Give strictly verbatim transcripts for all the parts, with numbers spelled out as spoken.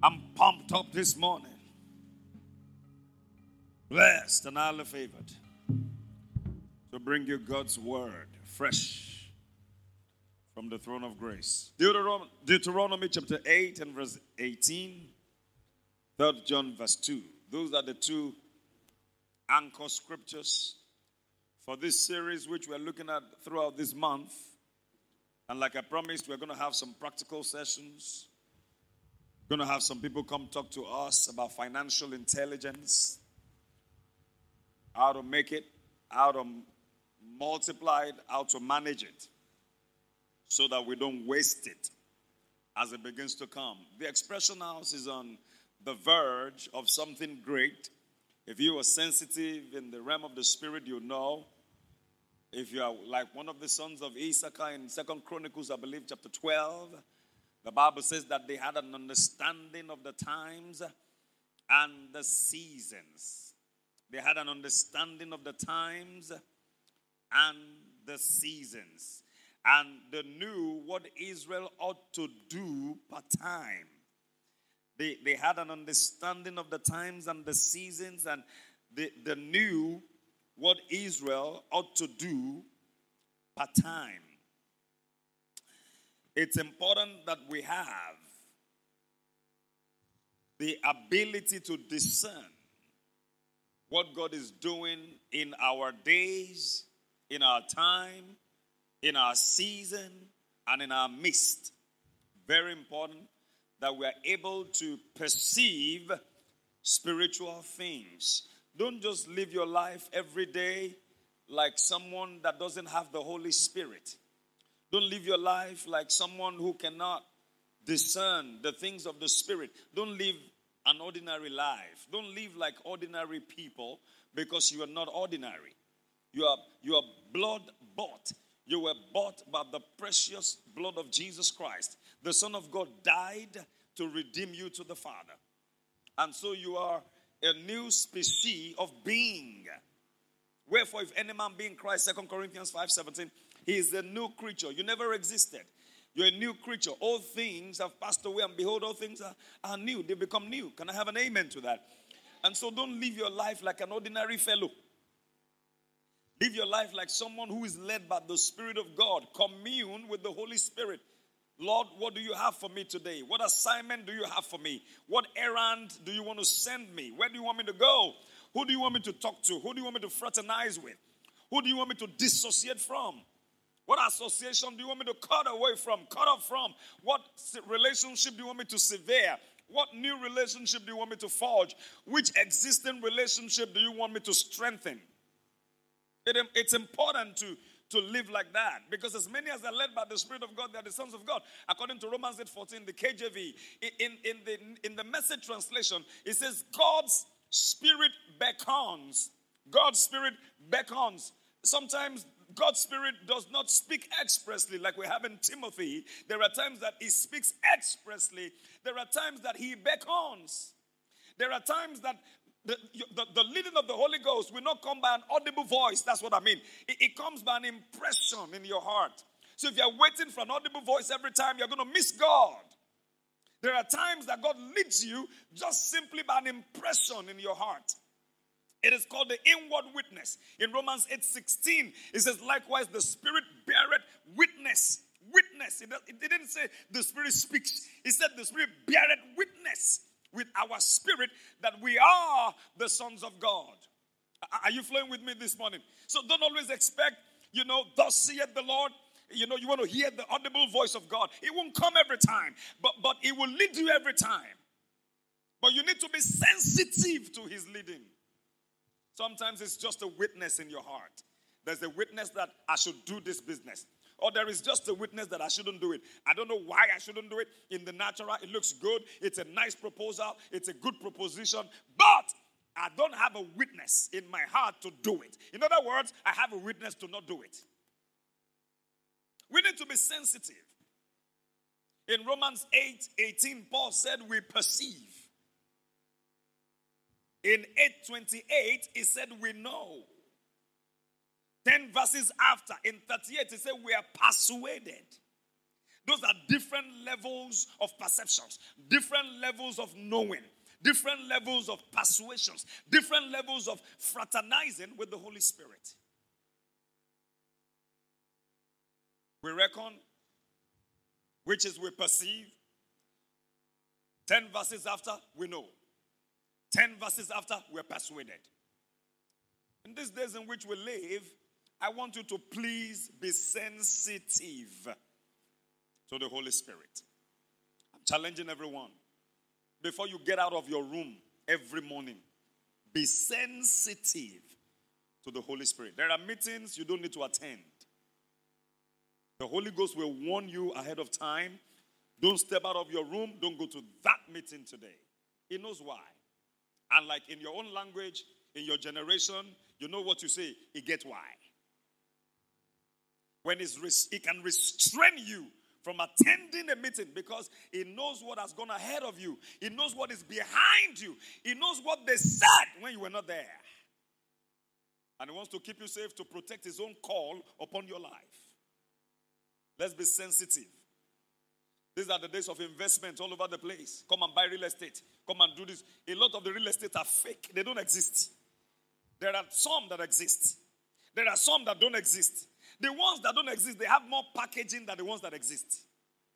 I'm pumped up this morning. Blessed and highly favored to bring you God's word fresh from the throne of grace. Deuteronomy, Deuteronomy chapter eight and verse eighteen. Third John verse two. Those are the two anchor scriptures for this series which we're looking at throughout this month. And like I promised, we're going to have some practical sessions. We're going to have some people come talk to us about financial intelligence, how to make it, how to multiply it, how to manage it, so that we don't waste it as it begins to come. The Expression House is on the verge of something great. If you are sensitive in the realm of the spirit, you know. If you are like one of the sons of Issachar in Second Chronicles, I believe, chapter twelve, the Bible says that they had an understanding of the times and the seasons. They had an understanding of the times and the seasons. And they knew what Israel ought to do per time. They, they had an understanding of the times and the seasons, and they, they knew what Israel ought to do per time. It's important that we have the ability to discern what God is doing in our days, in our time, in our season, and in our midst. Very important that we are able to perceive spiritual things. Don't just live your life every day like someone that doesn't have the Holy Spirit. Don't live your life like someone who cannot discern the things of the Spirit. Don't live an ordinary life. Don't live like ordinary people, because you are not ordinary. You are, you are blood bought. You were bought by the precious blood of Jesus Christ. The Son of God died to redeem you to the Father. And so you are a new species of being. Wherefore, if any man be in Christ, Second Corinthians five seventeen, he is a new creature. You never existed. You're a new creature. All things have passed away, and behold, all things are, are new. They become new. Can I have an amen to that? And so don't live your life like an ordinary fellow. Live your life like someone who is led by the Spirit of God. Commune with the Holy Spirit. Lord, what do you have for me today? What assignment do you have for me? What errand do you want to send me? Where do you want me to go? Who do you want me to talk to? Who do you want me to fraternize with? Who do you want me to dissociate from? What association do you want me to cut away from, cut off from? What relationship do you want me to sever? What new relationship do you want me to forge? Which existing relationship do you want me to strengthen? It, it's important to, to live like that, because as many as are led by the Spirit of God, they are the sons of God. According to Romans eight fourteen, the K J V, in, in, the, in the Message translation, it says, God's Spirit beckons. God's Spirit beckons. Sometimes God's Spirit does not speak expressly like we have in Timothy. There are times that he speaks expressly. There are times that he beckons. There are times that the, the, the leading of the Holy Ghost will not come by an audible voice. That's what I mean. It, it comes by an impression in your heart. So if you're waiting for an audible voice every time, you're going to miss God. There are times that God leads you just simply by an impression in your heart. It is called the inward witness. In Romans eight sixteen, it says, likewise, the Spirit beareth witness. Witness. It, it didn't say the Spirit speaks. It said the Spirit beareth witness with our spirit that we are the sons of God. Are you flowing with me this morning? So don't always expect, you know, thus saith the Lord. You know, you want to hear the audible voice of God. It won't come every time, but, but it will lead you every time. But you need to be sensitive to his leading. Sometimes it's just a witness in your heart. There's a witness that I should do this business. Or there is just a witness that I shouldn't do it. I don't know why I shouldn't do it. In the natural, it looks good. It's a nice proposal. It's a good proposition. But I don't have a witness in my heart to do it. In other words, I have a witness to not do it. We need to be sensitive. In Romans eight eighteen, Paul said we perceive. In eight twenty-eight, he said we know. Ten verses after, in thirty-eight, he said we are persuaded. Those are different levels of perceptions, different levels of knowing, different levels of persuasions, different levels of fraternizing with the Holy Spirit. We reckon, which is we perceive. Ten verses after, we know. Ten verses after, we're persuaded. In these days in which we live, I want you to please be sensitive to the Holy Spirit. I'm challenging everyone. Before you get out of your room every morning, be sensitive to the Holy Spirit. There are meetings you don't need to attend. The Holy Ghost will warn you ahead of time. Don't step out of your room. Don't go to that meeting today. He knows why. And like in your own language, in your generation, you know what you say, he gets why. When he's res- he can restrain you from attending a meeting because he knows what has gone ahead of you. He knows what is behind you. He knows what they said when you were not there. And he wants to keep you safe to protect his own call upon your life. Let's be sensitive. These are the days of investment all over the place. Come and buy real estate. Come and do this. A lot of the real estate are fake. They don't exist. There are some that exist. There are some that don't exist. The ones that don't exist, they have more packaging than the ones that exist.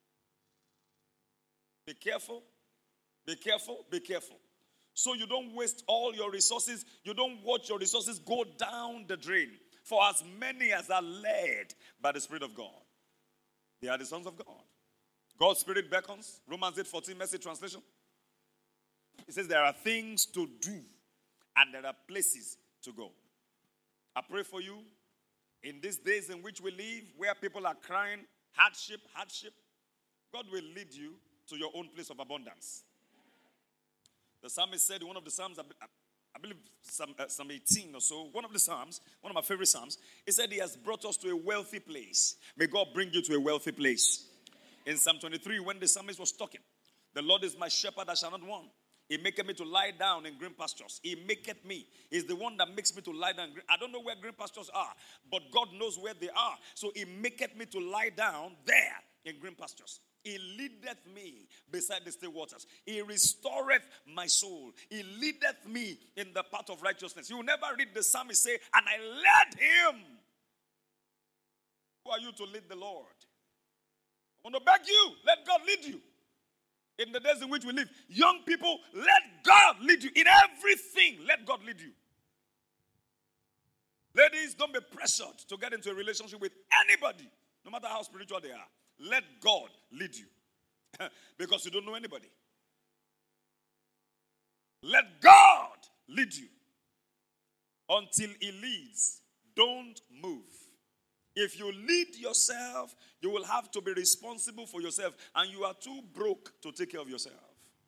Be careful. Be careful. Be careful. So you don't waste all your resources. You don't watch your resources go down the drain. For as many as are led by the Spirit of God, they are the sons of God. God's Spirit beckons. Romans eight fourteen, Message translation. It says there are things to do and there are places to go. I pray for you in these days in which we live, where people are crying, hardship, hardship. God will lead you to your own place of abundance. The psalmist said in one of the Psalms, I believe Psalm, uh, Psalm eighteen or so, one of the Psalms, one of my favorite Psalms, he said he has brought us to a wealthy place. May God bring you to a wealthy place. In Psalm twenty-three, when the psalmist was talking, the Lord is my shepherd, I shall not want. He maketh me to lie down in green pastures. He maketh me. He's the one that makes me to lie down. I don't know where green pastures are, but God knows where they are. So he maketh me to lie down there in green pastures. He leadeth me beside the still waters. He restoreth my soul. He leadeth me in the path of righteousness. You will never read the psalmist say, and I led him. Who are you to lead the Lord? I want to beg you, let God lead you. In the days in which we live, young people, let God lead you. In everything, let God lead you. Ladies, don't be pressured to get into a relationship with anybody, no matter how spiritual they are. Let God lead you. Because you don't know anybody. Let God lead you. Until he leads, don't move. If you lead yourself, you will have to be responsible for yourself. And you are too broke to take care of yourself.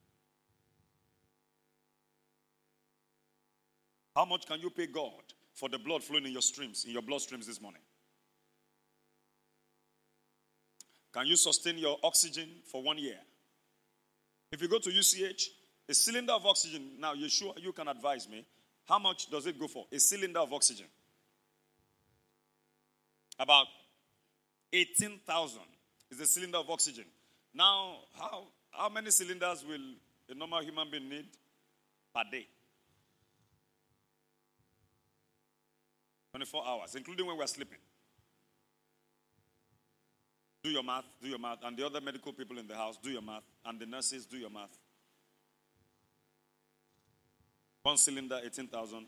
How much can you pay God for the blood flowing in your streams, in your blood streams this morning? Can you sustain your oxygen for one year? If you go to U C H, a cylinder of oxygen, now you sure you can advise me, how much does it go for? A cylinder of oxygen. About eighteen thousand is a cylinder of oxygen. Now, how, how many cylinders will a normal human being need per day? twenty-four hours, including when we're sleeping. Do your math, do your math. And the other medical people in the house, do your math. And the nurses, do your math. One cylinder, eighteen thousand.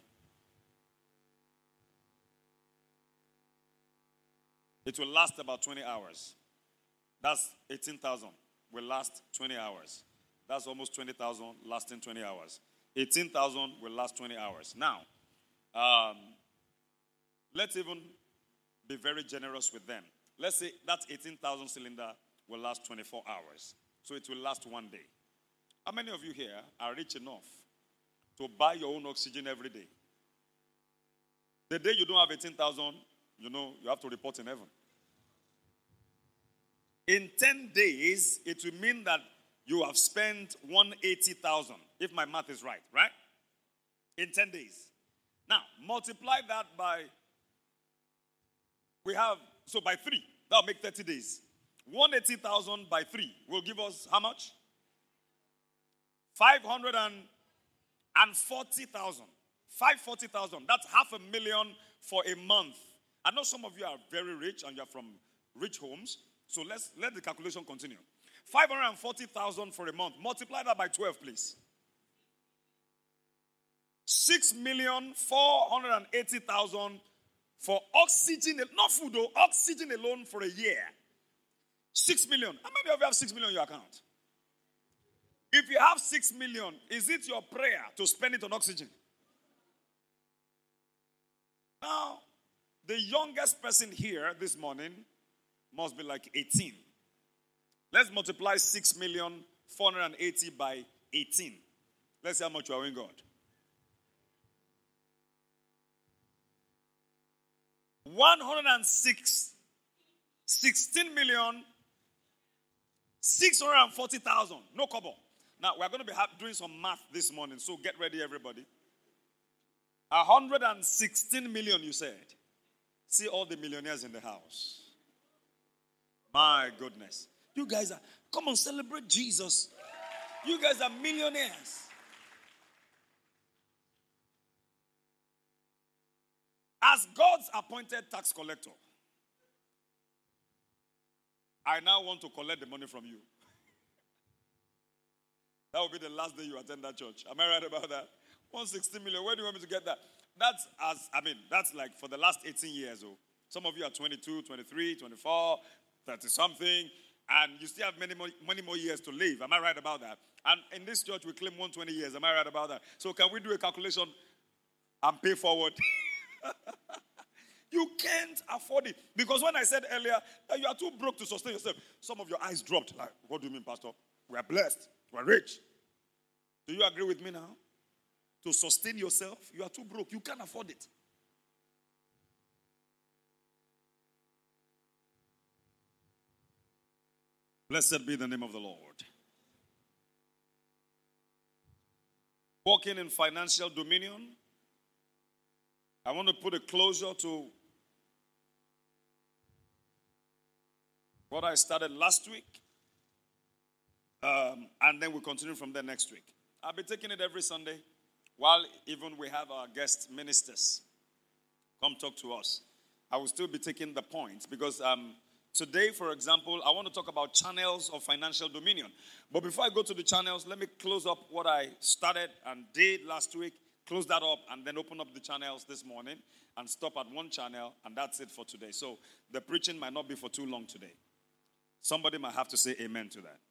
It will last about twenty hours. That's eighteen thousand. Will last twenty hours. That's almost twenty thousand lasting twenty hours. eighteen thousand will last twenty hours. Now, um, let's even be very generous with them. Let's say that eighteen thousand cylinder will last twenty-four hours. So it will last one day. How many of you here are rich enough to buy your own oxygen every day? The day you don't have eighteen thousand, you know, you have to report in heaven. In ten days, it will mean that you have spent one hundred eighty thousand, if my math is right, right? In ten days. Now, multiply that by, we have, so by three, that'll make thirty days. one hundred eighty thousand by three will give us how much? five hundred forty thousand. five hundred forty thousand. That's half a million for a month. I know some of you are very rich and you're from rich homes. So let's let the calculation continue. five hundred forty thousand for a month. Multiply that by twelve, please. six million four hundred eighty thousand for oxygen, not food though, oxygen alone for a year. six million. How many of you have six million in your account? If you have six million, is it your prayer to spend it on oxygen? Now, the youngest person here this morning must be like eighteen. Let's multiply six million four hundred eighty by eighteen. Let's see how much you are owing God. one hundred six, sixteen million six hundred forty thousand. No kobo. Now, we're going to be doing some math this morning, so get ready, everybody. one hundred sixteen million, you said. See all the millionaires in the house. My goodness. You guys are, come on, celebrate Jesus. You guys are millionaires. As God's appointed tax collector, I now want to collect the money from you. That will be the last day you attend that church. Am I right about that? one hundred sixty million. Where do you want me to get that? That's as, I mean, that's like for the last eighteen years. Oh. Some of you are twenty-two, twenty-three, twenty-four, thirty something, and you still have many more, many more years to live. Am I right about that? And in this church, we claim one hundred twenty years. Am I right about that? So can we do a calculation and pay forward? You can't afford it. Because when I said earlier that you are too broke to sustain yourself, some of your eyes dropped. Like, what do you mean, Pastor? We are blessed. We are rich. Do you agree with me now? To sustain yourself, you are too broke. You can't afford it. Blessed be the name of the Lord. Walking in financial dominion. I want to put a closure to what I started last week. Um, and then we'll continue from there next week. I'll be taking it every Sunday while even we have our guest ministers come talk to us. I will still be taking the points because um, today, for example, I want to talk about channels of financial dominion. But before I go to the channels, let me close up what I started and did last week. Close that up and then open up the channels this morning and stop at one channel, and that's it for today. So the preaching might not be for too long today. Somebody might have to say amen to that.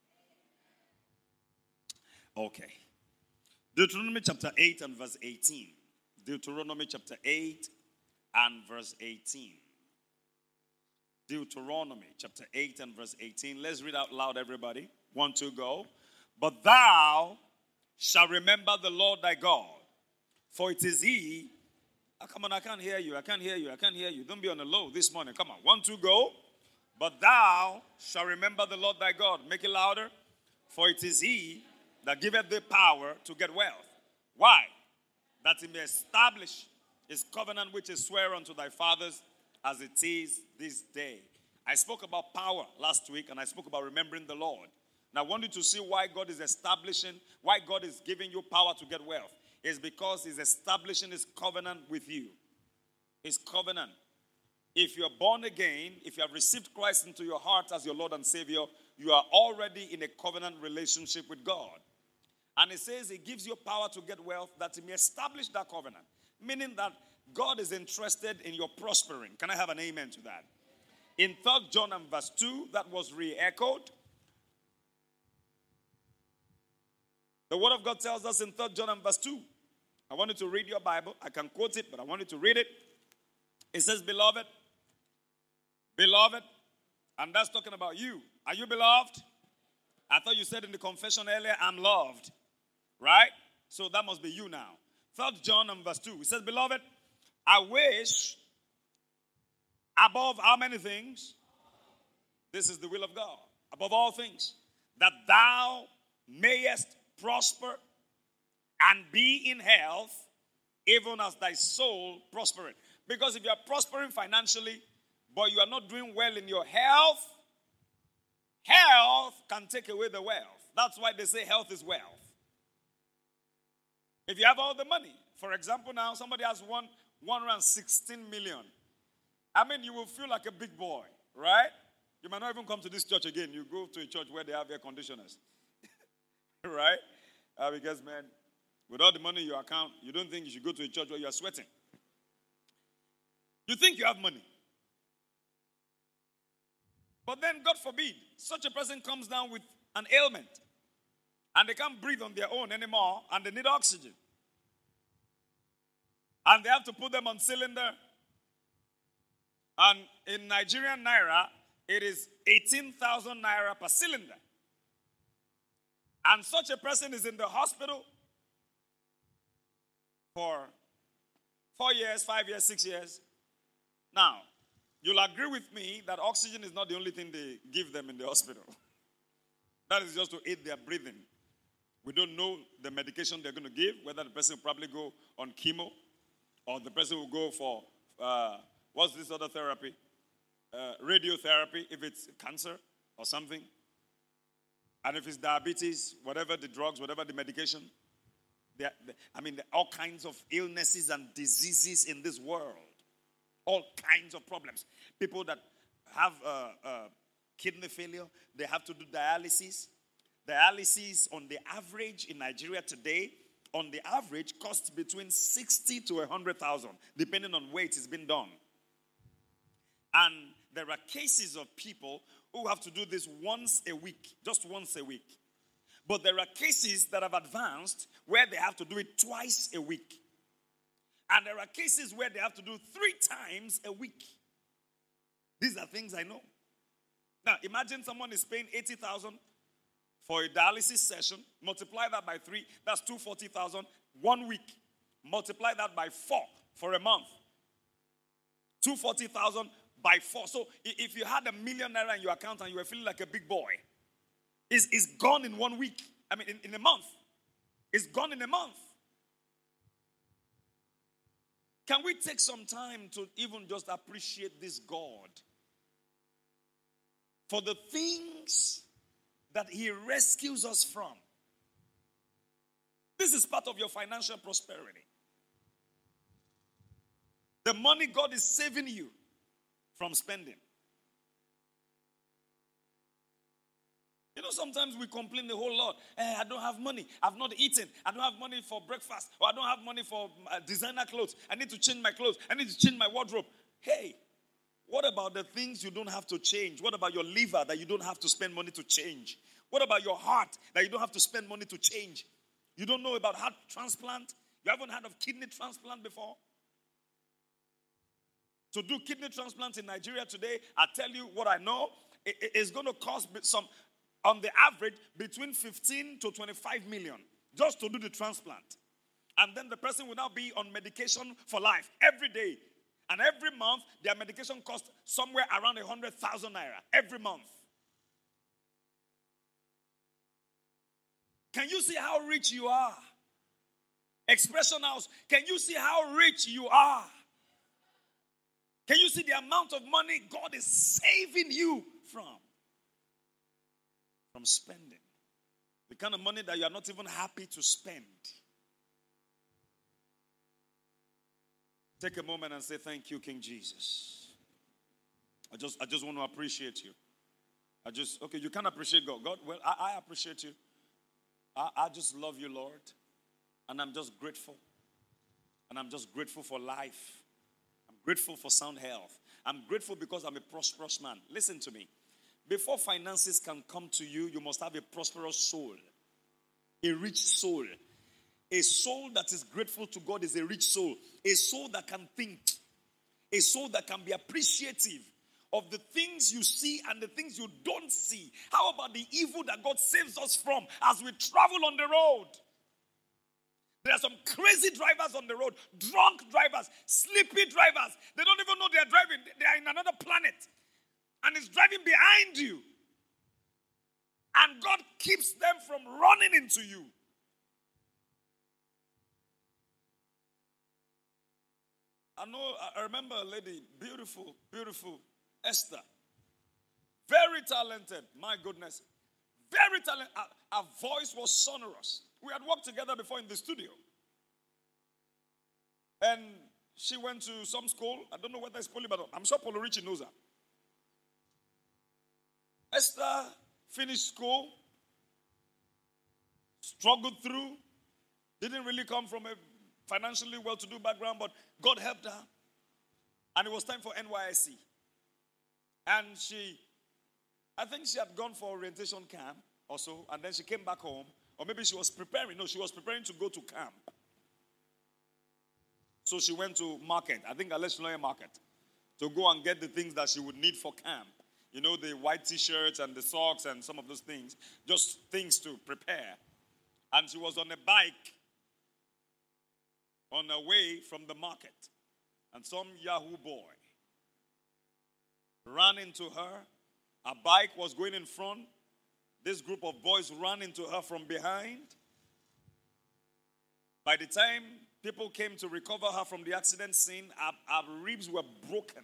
Okay. Deuteronomy chapter eight and verse eighteen. Deuteronomy chapter eight and verse eighteen. Deuteronomy chapter eight and verse eighteen. Let's read out loud, everybody. One, two, go. But thou shalt remember the Lord thy God, for it is he. Oh, come on, I can't hear you. I can't hear you. I can't hear you. Don't be on the low this morning. Come on. One, two, go. But thou shalt remember the Lord thy God. Make it louder. For it is he that giveth thee power to get wealth. Why? That he may establish his covenant which is swear unto thy fathers as it is this day. I spoke about power last week and I spoke about remembering the Lord. Now I want you to see why God is establishing, why God is giving you power to get wealth. It's because he's establishing his covenant with you. His covenant. If you're born again, if you have received Christ into your heart as your Lord and Savior, you are already in a covenant relationship with God. And it says he gives you power to get wealth that he may establish that covenant. Meaning that God is interested in your prospering. Can I have an amen to that? In Third John and verse two, that was re-echoed. The word of God tells us in Third John and verse two. I want you to read your Bible. I can quote it, but I want you to read it. It says, beloved, beloved, and that's talking about you. Are you beloved? I thought you said in the confession earlier, I'm loved. Right? So that must be you now. Third John and verse two. It says, beloved, I wish above how many things? This is the will of God. Above all things. That thou mayest prosper and be in health, even as thy soul prospereth. Because if you are prospering financially, but you are not doing well in your health, Health can take away the wealth. That's why they say health is wealth. If you have all the money, for example, now somebody has one, one hundred sixteen million. I mean, you will feel like a big boy, right? You might not even come to this church again. You go to a church where they have air conditioners, right? Uh, because, man, with all the money in your account, you don't think you should go to a church where you are sweating. You think you have money. But then, God forbid, such a person comes down with an ailment and they can't breathe on their own anymore and they need oxygen. And they have to put them on cylinder. And in Nigerian naira, it is eighteen thousand naira per cylinder. And such a person is in the hospital for four years, five years, six years. Now, you'll agree with me that oxygen is not the only thing they give them in the hospital. That is just to aid their breathing. We don't know the medication they're going to give, whether the person will probably go on chemo or the person will go for, uh, what's this other therapy? Uh, radiotherapy, if it's cancer or something. And if it's diabetes, whatever the drugs, whatever the medication. There, I mean, there are all kinds of illnesses and diseases in this world. All kinds of problems. People that have uh, uh, kidney failure, they have to do dialysis. Dialysis on the average in Nigeria today, on the average, costs between sixty to one hundred thousand, depending on where it is being done. And there are cases of people who have to do this once a week, just once a week. But there are cases that have advanced where they have to do it twice a week. And there are cases where they have to do three times a week. These are things I know. Now, imagine someone is paying eighty thousand for a dialysis session. Multiply that by three. That's two hundred forty thousand. One week. Multiply that by four for a month. two hundred forty thousand by four. So if you had a million naira in your account and you were feeling like a big boy, it's, it's gone in one week. I mean, in, in a month. It's gone in a month. Can we take some time to even just appreciate this God for the things that He rescues us from? This is part of your financial prosperity. The money God is saving you from spending. You know, sometimes we complain the whole lot. Eh, I don't have money. I've not eaten. I don't have money for breakfast. Or I don't have money for uh, designer clothes. I need to change my clothes. I need to change my wardrobe. Hey, what about the things you don't have to change? What about your liver that you don't have to spend money to change? What about your heart that you don't have to spend money to change? You don't know about heart transplant? You haven't heard of kidney transplant before? To do kidney transplant in Nigeria today, I tell you what I know, it, it's going to cost some, on the average, between fifteen to twenty-five million just to do the transplant. And then the person will now be on medication for life every day. And every month, their medication costs somewhere around one hundred thousand naira every month. Can you see how rich you are? Expression House, can you see how rich you are? Can you see the amount of money God is saving you from? From spending. The kind of money that you are not even happy to spend. Take a moment and say, thank you, King Jesus. I just, I just want to appreciate you. I just, okay, you can't appreciate God. God, well, I, I appreciate you. I, I just love you, Lord. And I'm just grateful. And I'm just grateful for life. I'm grateful for sound health. I'm grateful because I'm a prosperous man. Listen to me. Before finances can come to you, you must have a prosperous soul. A rich soul. A soul that is grateful to God is a rich soul. A soul that can think. A soul that can be appreciative of the things you see and the things you don't see. How about the evil that God saves us from as we travel on the road? There are some crazy drivers on the road, drunk drivers, sleepy drivers. They don't even know they are driving. They are in another planet. And it's driving behind you. And God keeps them from running into you. I know, I remember a lady, beautiful, beautiful, Esther. Very talented. My goodness. Very talented. Her, her voice was sonorous. We had worked together before in the studio. And she went to some school. I don't know whether it's Poly, but I'm sure Paulo Richie knows her. Esther finished school, struggled through, didn't really come from a financially well-to-do background, but God helped her. And it was time for N Y S C. And she, I think she had gone for orientation camp or so, and then she came back home, or maybe she was preparing. No, she was preparing to go to camp. So she went to market, I think Alex Lawyer Market, to go and get the things that she would need for camp. You know, the white t-shirts and the socks and some of those things. Just things to prepare. And she was on a bike on her way from the market. And some Yahoo boy ran into her. Her bike was going in front. This group of boys ran into her from behind. By the time people came to recover her from the accident scene, her, her ribs were broken.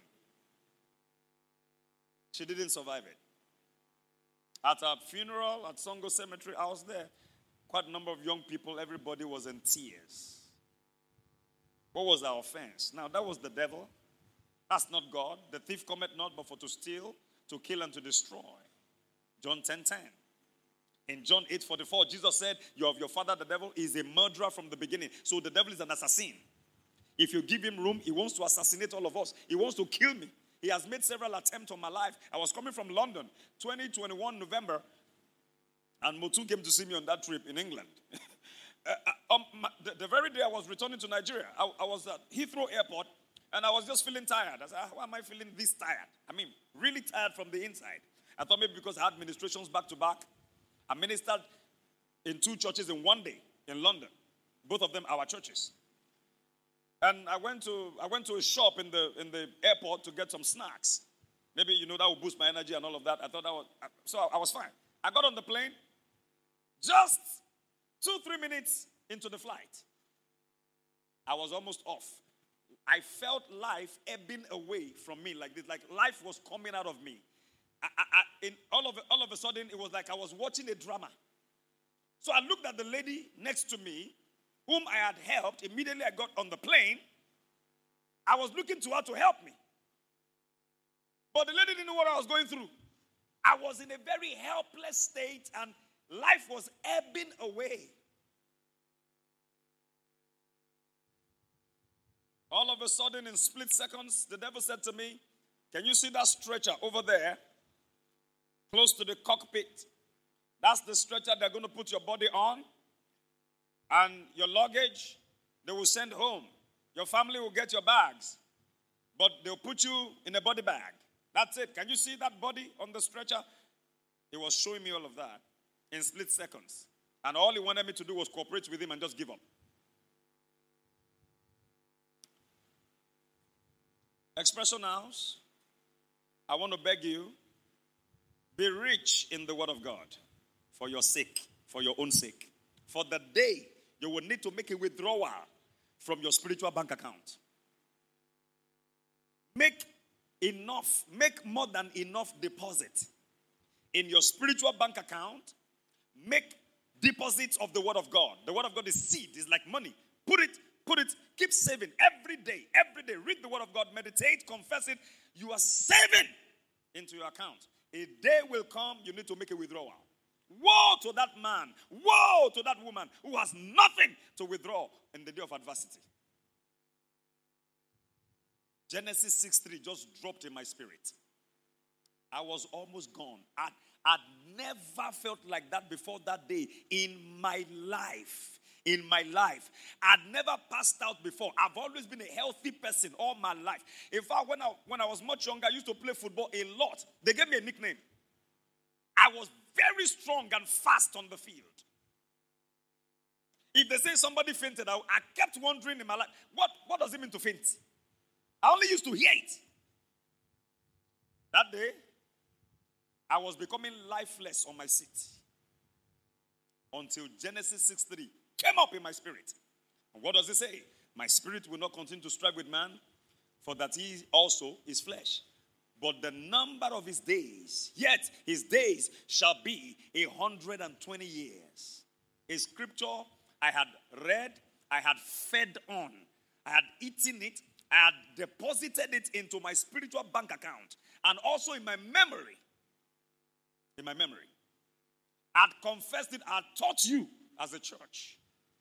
She didn't survive it. At her funeral at Songo Cemetery, I was there. Quite a number of young people, everybody was in tears. What was our offense? Now, that was the devil. That's not God. The thief cometh not but for to steal, to kill, and to destroy. John ten ten. In John eight forty-four, Jesus said, "You of your father, the devil, is a murderer from the beginning." So the devil is an assassin. If you give him room, he wants to assassinate all of us. He wants to kill me. He has made several attempts on my life. I was coming from London, twenty twenty-one November, and Motu came to see me on that trip in England. uh, um, my, the, the very day I was returning to Nigeria, I, I was at Heathrow Airport, and I was just feeling tired. I said, "Why am I feeling this tired?" I mean, really tired from the inside. I thought maybe because I had ministrations back to back. I ministered in two churches in one day in London. Both of them our churches. And I went to I went to a shop in the in the airport to get some snacks. Maybe, you know, that would boost my energy and all of that. I thought that was, so I was fine. I got on the plane. Just two, three minutes into the flight, I was almost off. I felt life ebbing away from me like this. Like life was coming out of me. I, I, I, in all of all of a sudden, it was like I was watching a drama. So I looked at the lady next to me, whom I had helped. Immediately I got on the plane. I was looking to her to help me. But the lady didn't know what I was going through. I was in a very helpless state and life was ebbing away. All of a sudden, in split seconds, the devil said to me, "Can you see that stretcher over there, close to the cockpit? That's the stretcher they're going to put your body on. And your luggage, they will send home. Your family will get your bags. But they'll put you in a body bag. That's it. Can you see that body on the stretcher?" He was showing me all of that in split seconds. And all he wanted me to do was cooperate with him and just give up. Expression House, I want to beg you, be rich in the Word of God for your sake, for your own sake. For the day you will need to make a withdrawal from your spiritual bank account. Make enough, make more than enough deposit in your spiritual bank account. Make deposits of the Word of God. The Word of God is seed, it's like money. Put it, put it, keep saving every day, every day. Read the Word of God, meditate, confess it. You are saving into your account. A day will come, you need to make a withdrawal. Woe to that man, woe to that woman who has nothing to withdraw in the day of adversity. Genesis six three just dropped in my spirit. I was almost gone. I'd, I'd never felt like that before that day in my life. In my life. I'd never passed out before. I've always been a healthy person all my life. In fact, when I, when I was much younger, I used to play football a lot. They gave me a nickname. I was very strong and fast on the field. If they say somebody fainted, I, I kept wondering in my life, what, what does it mean to faint? I only used to hear it. That day, I was becoming lifeless on my seat. Until Genesis six three came up in my spirit. And what does it say? My spirit will not continue to strive with man, for that he also is flesh. but the number of his days, yet his days shall be a hundred and twenty years. A scripture I had read, I had fed on, I had eaten it, I had deposited it into my spiritual bank account, and also in my memory. In my memory. I had confessed it, I had taught you as a church.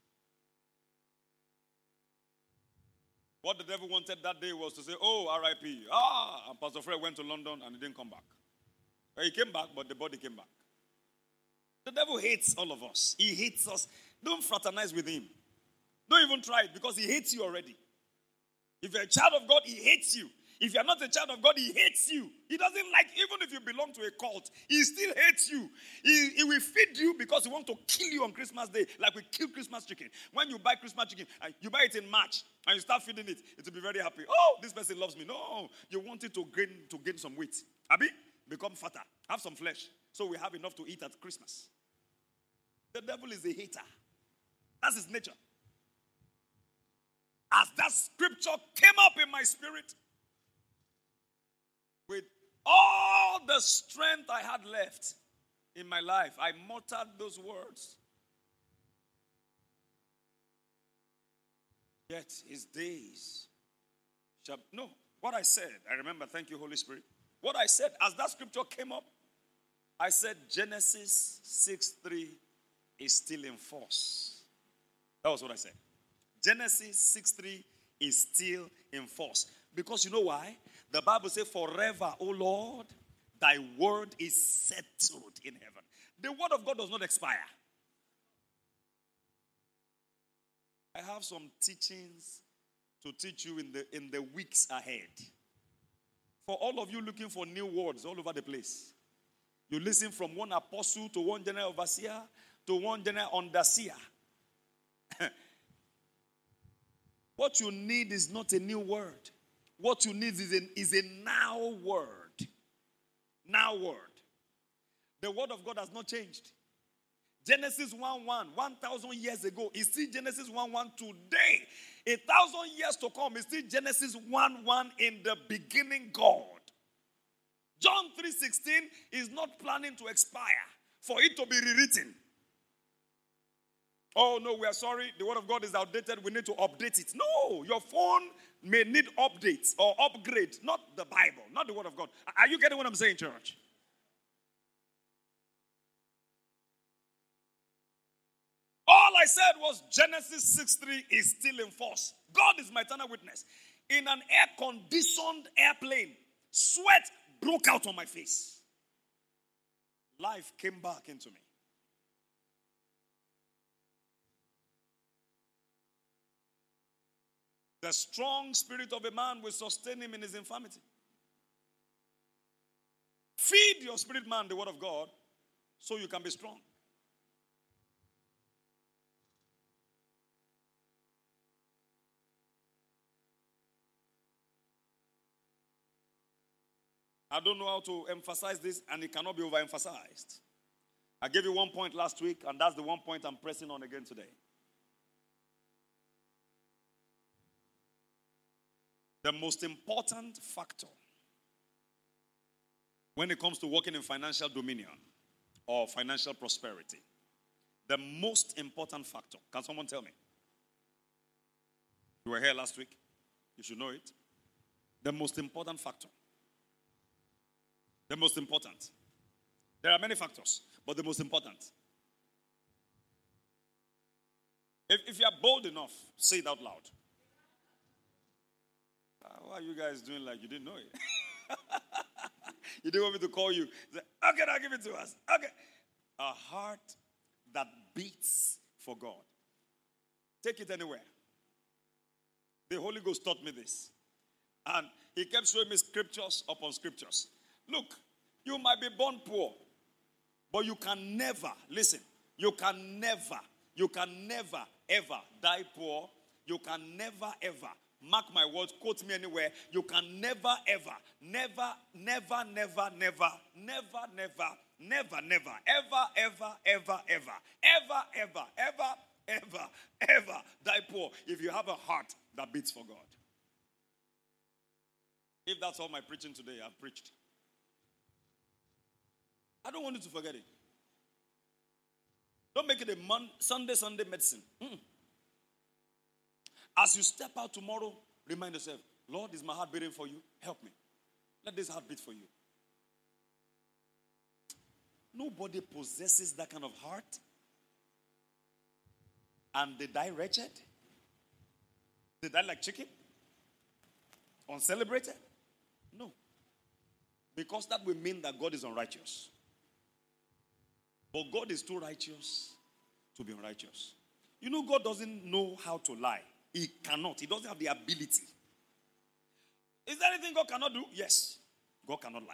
What the devil wanted that day was to say, oh, R I P Ah, and Pastor Fred went to London and he didn't come back. He came back, but the body came back. The devil hates all of us. He hates us. Don't fraternize with him. Don't even try it because he hates you already. If you're a child of God, he hates you. If you're not a child of God, he hates you. He doesn't like, even if you belong to a cult, he still hates you. He, he will feed you because he wants to kill you on Christmas Day, like we kill Christmas chicken. When you buy Christmas chicken, and you buy it in March, and you start feeding it, it will be very happy. Oh, this person loves me. No, you want it to gain, to gain some weight. Abi, become fatter. Have some flesh. So we have enough to eat at Christmas. The devil is a hater. That's his nature. As that scripture came up in my spirit, with all the strength I had left in my life, I muttered those words. Yet his days shall... No, what I said, I remember, thank you, Holy Spirit. What I said, as that scripture came up, I said Genesis six three is still in force. That was what I said. Genesis six three is still in force. Because you know why? The Bible says, forever, O Lord, thy word is settled in heaven. The word of God does not expire. I have some teachings to teach you in the, in the weeks ahead. For all of you looking for new words all over the place. You listen from one apostle to one general overseer to one general underseer. What you need is not a new word. What you need is a, is a now word. Now word. The word of God has not changed. Genesis one one, one thousand years ago, is still Genesis one one today. A thousand years to come, is still Genesis one one, in the beginning God. John three sixteen is not planning to expire for it to be rewritten. Oh, no, we are sorry. The word of God is outdated. We need to update it. No, your phone may need updates or upgrade. Not the Bible, not the word of God. Are you getting what I'm saying, church? All I said was Genesis six three is still in force. God is my eternal witness. In an air-conditioned airplane, sweat broke out on my face. Life came back into me. The strong spirit of a man will sustain him in his infirmity. Feed your spirit man the word of God so you can be strong. I don't know how to emphasize this, and it cannot be overemphasized. I gave you one point last week, and that's the one point I'm pressing on again today. The most important factor when it comes to working in financial dominion or financial prosperity, the most important factor, can someone tell me? You were here last week. You should know it. The most important factor. The most important. There are many factors, but the most important. If, if you are bold enough, say it out loud. Uh, what are you guys doing like you didn't know it? You didn't want me to call you. Say, okay, now give it to us. Okay. A heart that beats for God. Take it anywhere. The Holy Ghost taught me this. And he kept showing me scriptures upon scriptures. Look, you might be born poor, but you can never, listen, you can never, you can never, ever die poor. You can never, ever, mark my words, quote me anywhere, you can never, ever, never, never, never, never, never, never, never, never, ever, ever, ever, ever, ever, ever, ever, ever, ever die poor if you have a heart that beats for God. If that's all my preaching today, I've preached. I don't want you to forget it. Don't make it a mon- Sunday, Sunday medicine. Mm-mm. As you step out tomorrow, remind yourself, Lord, is my heart beating for you? Help me. Let this heart beat for you. Nobody possesses that kind of heart. And they die wretched. They die like chicken. Uncelebrated. No. Because that will mean that God is unrighteous. But God is too righteous to be unrighteous. You know, God doesn't know how to lie. He cannot. He doesn't have the ability. Is there anything God cannot do? Yes. God cannot lie.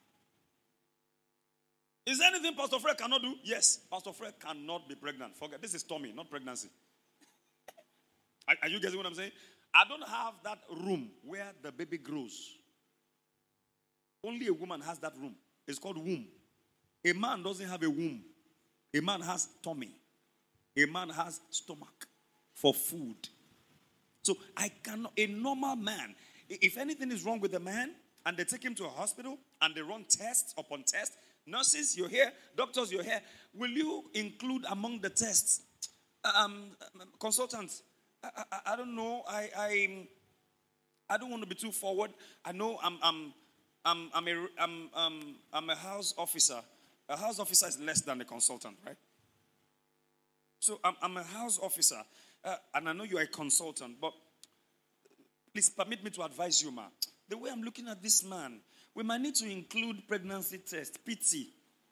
Is there anything Pastor Fred cannot do? Yes. Pastor Fred cannot be pregnant. Forget. This is tummy, not pregnancy. are, are you getting what I'm saying? I don't have that room where the baby grows. Only a woman has that room. It's called womb. A man doesn't have a womb. A man has tummy. A man has stomach for food. So I cannot, a normal man, if anything is wrong with the man and they take him to a hospital and they run tests upon tests, nurses, you're here, doctors, you're here, will you include among the tests, um, consultants, I, I, I don't know, I, I I don't want to be too forward. I know I'm I'm I'm I'm a I'm um I'm a house officer. A house officer is less than a consultant, right? So I'm, I'm a house officer, uh, and I know you're a consultant, but please permit me to advise you, ma. The way I'm looking at this man, we might need to include pregnancy test, P T.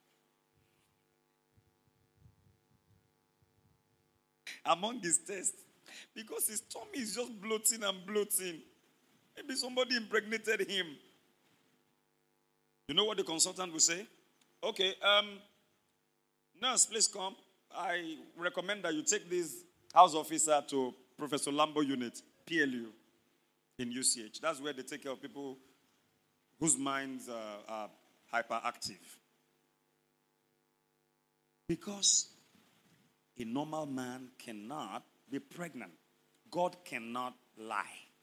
Among his tests, because his tummy is just bloating and bloating. Maybe somebody impregnated him. You know what the consultant will say? Okay, um, nurse, please come. I recommend that you take this house officer to Professor Lambo unit, P L U, in U C H. That's where they take care of people whose minds uh, are hyperactive. Because a normal man cannot be pregnant. God cannot lie.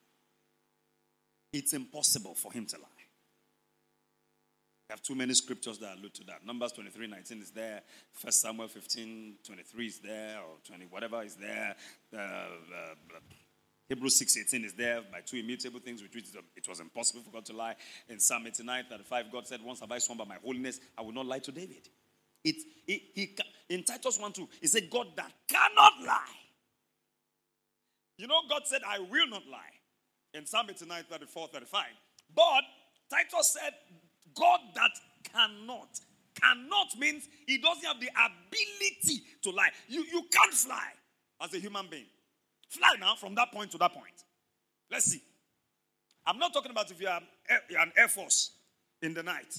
It's impossible for him to lie. We have too many scriptures that allude to that. Numbers twenty-three nineteen is there. First Samuel fifteen twenty-three is there, or twenty, whatever is there. Uh, uh, Hebrews six eighteen is there. By two immutable things with which it was impossible for God to lie. In Psalm eighty-nine thirty-five, God said, once have I sworn by my holiness, I will not lie to David. It, it, he, in Titus one two, he said, God that cannot lie. You know, God said, I will not lie. In Psalm eighty-nine thirty-four thirty-five. But Titus said, God that cannot. Cannot means he doesn't have the ability to lie. You, you can't fly as a human being. Fly now from that point to that point. Let's see. I'm not talking about if you are an Air Force in the night.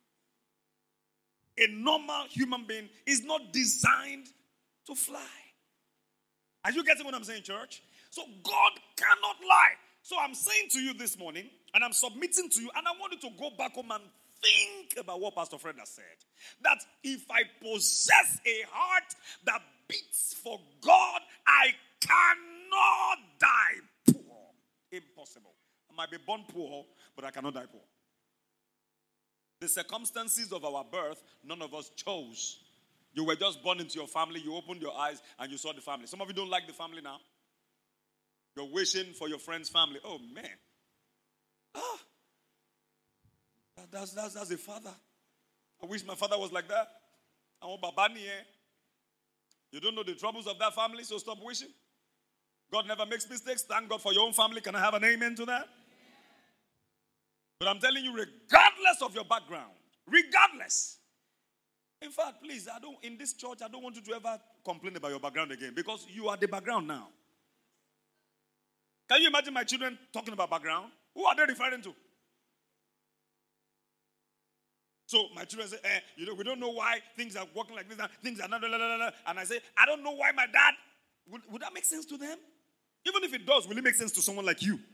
A normal human being is not designed to fly. Are you getting what I'm saying, church? So God cannot lie. So I'm saying to you this morning, and I'm submitting to you, and I want you to go back home and think about what Pastor Fred has said. That if I possess a heart that beats for God, I cannot die poor. Impossible. I might be born poor, but I cannot die poor. The circumstances of our birth, none of us chose. You were just born into your family, you opened your eyes, and you saw the family. Some of you don't like the family now. You're wishing for your friend's family. Oh, man. Ah. That's, that's, that's a father. I wish my father was like that. I want Babani, eh? You don't know the troubles of that family, so stop wishing. God never makes mistakes. Thank God for your own family. Can I have an amen to that? But I'm telling you, regardless of your background, regardless. In fact, please, I don't in this church, I don't want you to ever complain about your background again, because you are the background now. Can you imagine my children talking about background? Who are they referring to? So my children say, eh, you know, we don't know why things are working like this, and things are not, blah, blah, blah, blah. And I say, I don't know why my dad, would, would that make sense to them? Even if it does, will it make sense to someone like you?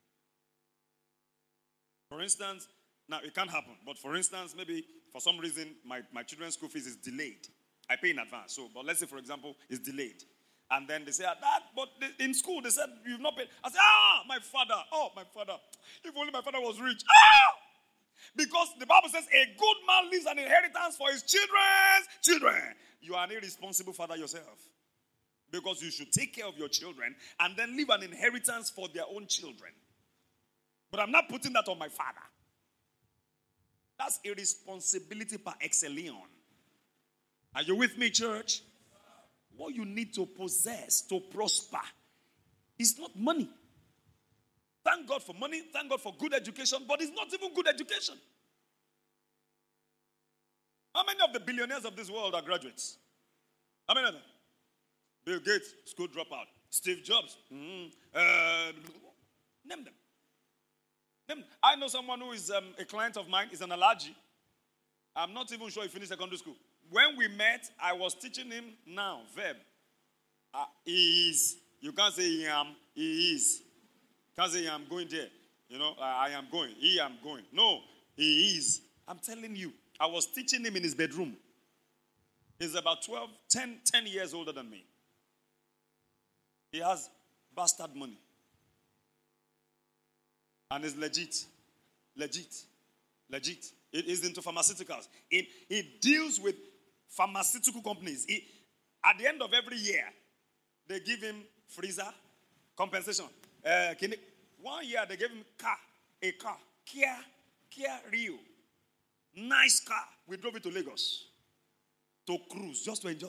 For instance, now it can't happen, but for instance, maybe for some reason, my, my children's school fees is delayed. I pay in advance. So, but let's say, for example, it's delayed. And then they say, ah, Dad, but they, in school they said, you've not paid. I said, ah, my father. Oh, my father. If only my father was rich. Ah! Because the Bible says a good man leaves an inheritance for his children's children. You are an irresponsible father yourself. Because you should take care of your children and then leave an inheritance for their own children. But I'm not putting that on my father. That's irresponsibility par excellence. Are you with me, church? What you need to possess to prosper is not money. Thank God for money, thank God for good education, but it's not even good education. How many of the billionaires of this world are graduates? How many of them? Bill Gates, school dropout. Steve Jobs, mm-hmm. uh, name them. Name them. I know someone who is um, a client of mine, is an allergy. I'm not even sure he finished secondary school. When we met, I was teaching him now, verb. Uh, he is. You can't say he am, he is. Can't say I'm going there. You know, I, I am going. He am going. No, he is. I'm telling you, I was teaching him in his bedroom. He's about twelve, ten, ten years older than me. He has bastard money. And is legit. Legit. Legit. It is into pharmaceuticals. It, it deals with pharmaceutical companies. It, at the end of every year, they give him freezer, compensation. Uh, can it, one year, they gave him car, a car, Kia, Kia Rio. Nice car. We drove it to Lagos to cruise, just to enjoy.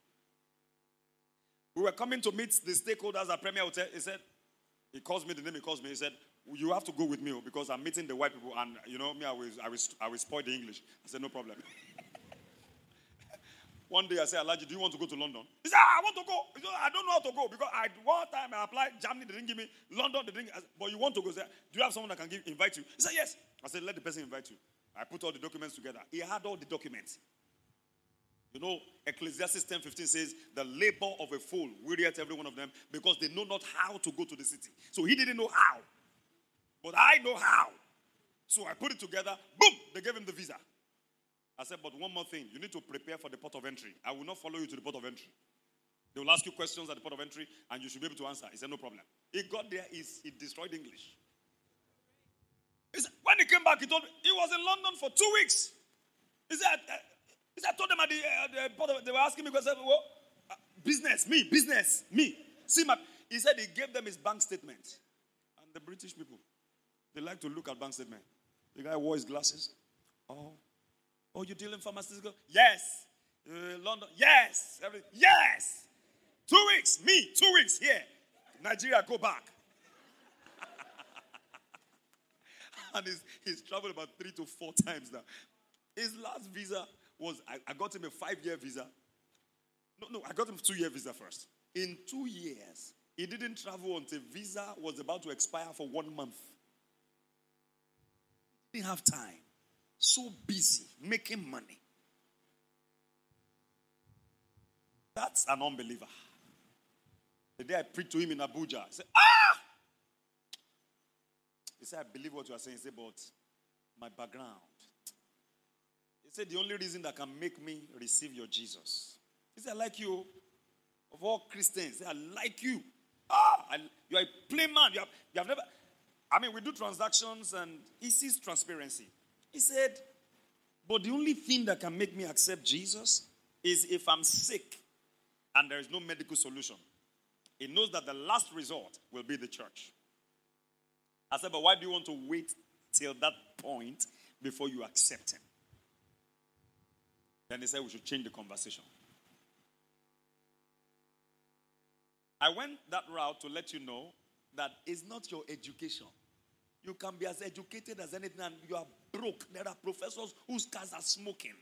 We were coming to meet the stakeholders at Premier Hotel. He said, he calls me, the name he calls me. He said, you have to go with me because I'm meeting the white people and, you know, me, I will, I will, I will spoil the English. I said, no problem. One day I said, Alaji, do you want to go to London? He said, I want to go. He said, I don't know how to go because I, one time I applied, Germany, they didn't give me, London, they didn't, but you want to go. He said, do you have someone that can give, invite you? He said, yes. I said, let the person invite you. I put all the documents together. He had all the documents. You know, Ecclesiastes ten fifteen says, the labor of a fool wearieth every one of them because they know not how to go to the city. So he didn't know how. But I know how. So I put it together. Boom! They gave him the visa. I said, but one more thing. You need to prepare for the port of entry. I will not follow you to the port of entry. They will ask you questions at the port of entry and you should be able to answer. He said, no problem. He got there, he, he destroyed English. He said, when he came back, he told me, he was in London for two weeks. He said, uh, he said I told them at the, uh, the port of, they were asking me, because well, uh, business, me, business, me. See my, he said he gave them his bank statement. And the British people, they like to look at bank statement. The guy wore his glasses. Oh, oh, you deal in pharmaceutical? Yes. Uh, London? Yes. Everything. Yes. Two weeks. Me, two weeks here. Nigeria, go back. And he's, he's traveled about three to four times now. His last visa was, I, I got him a five-year visa. No, no, I got him a two-year visa first. In two years, he didn't travel until visa was about to expire for one month. He didn't have time. So busy making money. That's an unbeliever. The day I preached to him in Abuja, he said, ah! He said, I believe what you are saying. He said, but my background. He said, the only reason that can make me receive your Jesus. He said, I like you. Of all Christians, he said, I like you. Ah, I, you are a plain man. You have, you have never, I mean, we do transactions and he sees transparency. He said, but the only thing that can make me accept Jesus is if I'm sick and there is no medical solution. He knows that the last resort will be the church. I said, but why do you want to wait till that point before you accept him? Then he said we should change the conversation. I went that route to let you know that it's not your education. You can be as educated as anything and you are broke. There are professors whose cars are smoking.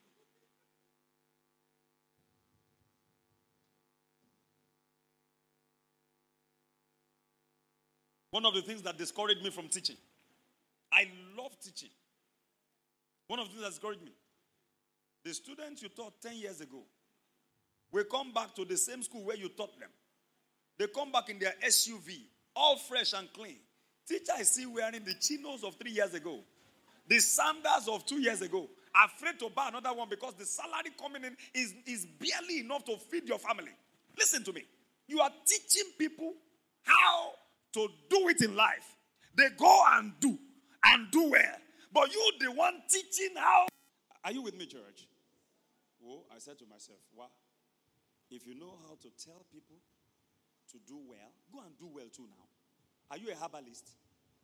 One of the things that discouraged me from teaching. I love teaching. One of the things that discouraged me. The students you taught ten years ago will come back to the same school where you taught them. They come back in their S U V, all fresh and clean. Teacher is still wearing the chinos of three years ago. The sandals of two years ago. Afraid to buy another one because the salary coming in is, is barely enough to feed your family. Listen to me. You are teaching people how to do it in life. They go and do, and do well. But you, the one teaching how. Are you with me, church? Oh, I said to myself, wow. If you know how to tell people to do well, go and do well too now. Are you a herbalist?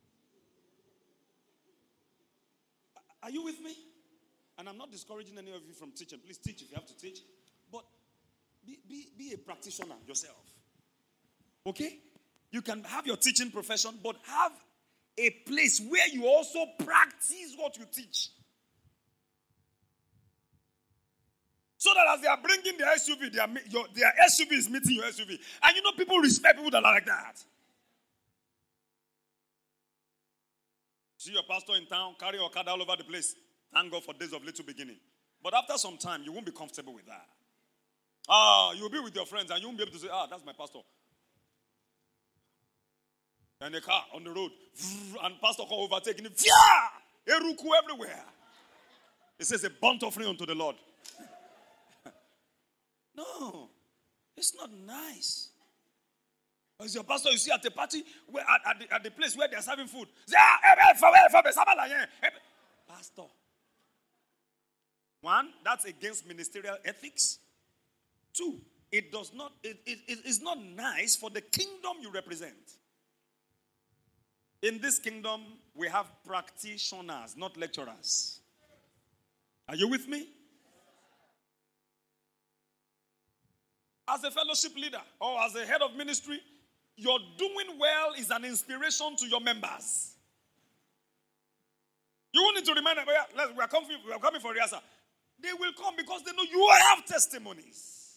Are you with me? And I'm not discouraging any of you from teaching. Please teach if you have to teach. But be, be, be a practitioner yourself. Okay? You can have your teaching profession, but have a place where you also practice what you teach. So that as they are bringing their S U V, their, your, their S U V is meeting your S U V. And you know people respect people that are like that. See your pastor in town, carry your card all over the place. Thank God for days of little beginning. But after some time, you won't be comfortable with that. Ah, you'll be with your friends and you won't be able to say, ah, that's my pastor. And a car on the road, and pastor come overtaking him. Eruku everywhere. It says a burnt offering unto the Lord. No, it's not nice. As your pastor, you see at the party, where, at, at, the, at the place where they're serving food. Say, pastor. One, that's against ministerial ethics. Two, it does not, it, it, it is not nice for the kingdom you represent. In this kingdom, we have practitioners, not lecturers. Are you with me? As a fellowship leader or as a head of ministry, your doing well is an inspiration to your members. You won't need to remind them, yeah, we are coming, we are coming for rehearsal. They will come because they know you have testimonies.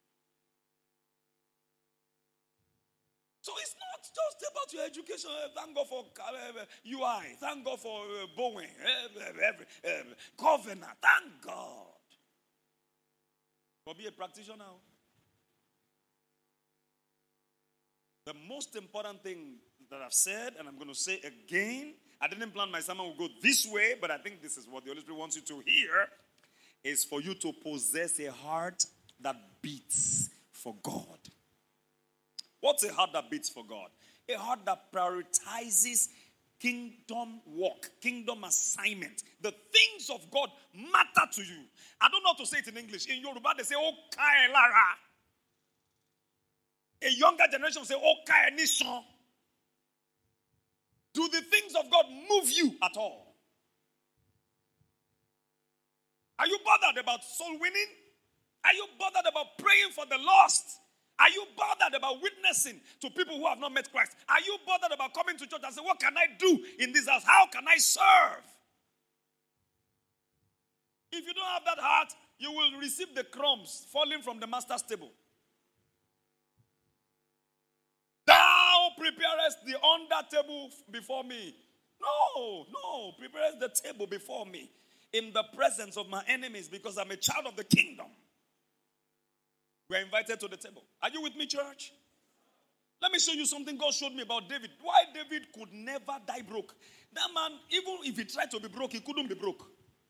So it's not just about your education. Thank God for U I. Thank God for Bowen. Governor. Thank God. But be a practitioner. The most important thing that I've said, and I'm going to say again, I didn't plan my sermon will go this way, but I think this is what the Holy Spirit wants you to hear, is for you to possess a heart that beats for God. What's a heart that beats for God? A heart that prioritizes kingdom work, kingdom assignment. The things of God matter to you. I don't know how to say it in English. In Yoruba, they say, oh, Kai Lara. A younger generation will say, oh, Kai Nishon. Do the things of God move you at all? Are you bothered about soul winning? Are you bothered about praying for the lost? Are you bothered about witnessing to people who have not met Christ? Are you bothered about coming to church and saying, what can I do in this house? How can I serve? If you don't have that heart, you will receive the crumbs falling from the master's table. Thou preparest the under table before me. No, no, preparest the table before me in the presence of my enemies because I'm a child of the kingdom. We are invited to the table. Are you with me, church? Let me show you something God showed me about David. Why David could never die broke. That man, even if he tried to be broke, he couldn't be broke.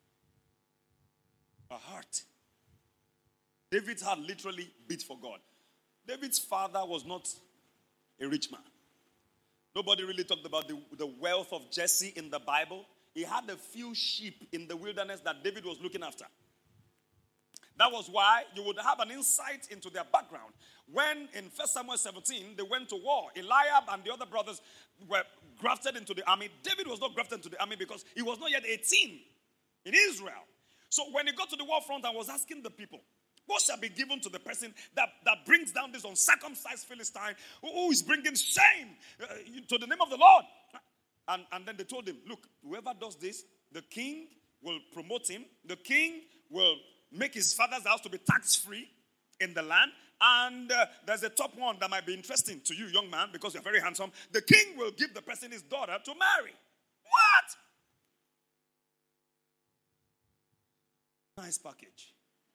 A heart. David's heart literally beat for God. David's father was not a rich man. Nobody really talked about the, the wealth of Jesse in the Bible. He had a few sheep in the wilderness that David was looking after. That was why you would have an insight into their background. When in First Samuel seventeen, they went to war. Eliab and the other brothers were grafted into the army. David was not grafted into the army because he was not yet eighteen in Israel. So when he got to the war front and was asking the people, what shall be given to the person that, that brings down this uncircumcised Philistine who, who is bringing shame uh, to the name of the Lord? And, and then they told him, look, whoever does this, the king will promote him. The king will make his father's house to be tax-free in the land. And uh, there's a top one that might be interesting to you, young man, because you're very handsome. The king will give the person his daughter to marry. What? Nice package.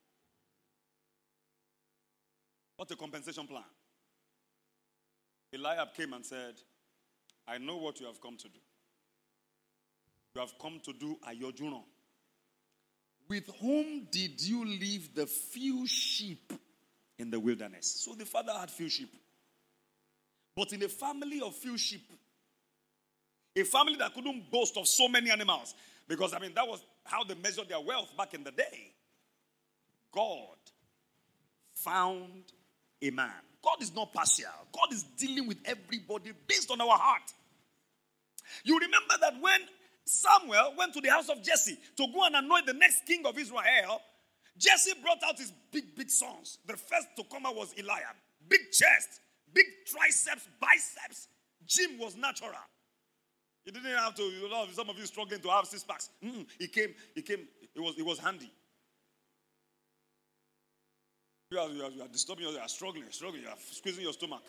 What a compensation plan. Eliab came and said, I know what you have come to do. You have come to do Ayojuno. With whom did you leave the few sheep in the wilderness? So the father had few sheep. But in a family of few sheep, a family that couldn't boast of so many animals, because, I mean, that was how they measured their wealth back in the day. God found a man. God is not partial. God is dealing with everybody based on our heart. You remember that when Samuel went to the house of Jesse to go and anoint the next king of Israel, Jesse brought out his big, big sons. The first to come out was Eliab. Big chest, big triceps, biceps. Gym was natural. He didn't have to, you know, some of you struggling to have six packs. Mm, he came, he came, it was, it was handy. You are, you are, you are disturbing, you are struggling, struggling, you are squeezing your stomach.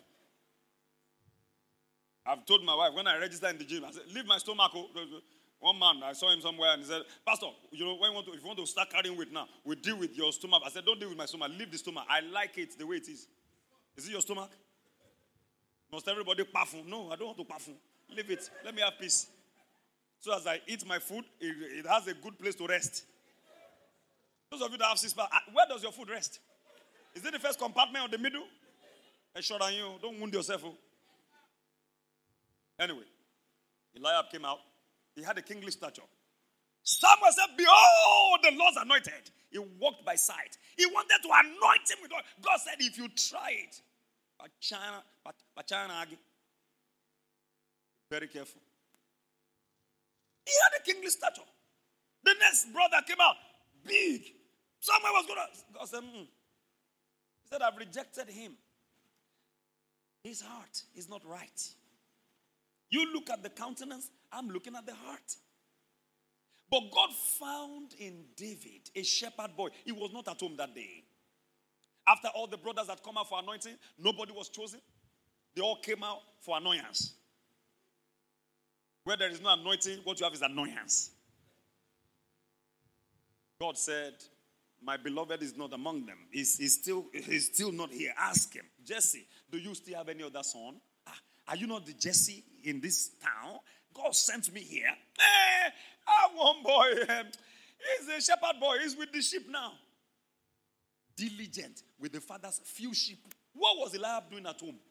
I've told my wife, when I register in the gym, I said, leave my stomach. Oh. One man, I saw him somewhere and he said, Pastor, you know, when you want to, if you want to start carrying weight now, we deal with your stomach. I said, don't deal with my stomach, leave the stomach. I like it the way it is. Is it your stomach? Must everybody perfume? No, I don't want to perfume. Leave it. Let me have peace. So as I eat my food, it, it has a good place to rest. Those of you that have six pack, where does your food rest? Is it the first compartment or the middle? Ensure on you. Don't wound yourself. Anyway, Eliab came out. He had a kingly stature. Samuel said, behold, the Lord's anointed. He walked by sight. He wanted to anoint him with oil. God said, if you try it, very careful. He had a kingly stature. The next brother came out, big. Samuel was going to, God said, mm. He said, I've rejected him. His heart is not right. You look at the countenance, I'm looking at the heart. But God found in David a shepherd boy. He was not at home that day. After all the brothers had come out for anointing, nobody was chosen. They all came out for annoyance. Where there is no anointing, what you have is annoyance. God said, my beloved is not among them. He's, he's, still, he's still not here. Ask him. Jesse, do you still have any other son? Ah, are you not the Jesse in this town? God sent me here. Hey, I have one boy. Um, he's a shepherd boy. He's with the sheep now. Diligent with the father's few sheep. What was Eliab doing at home?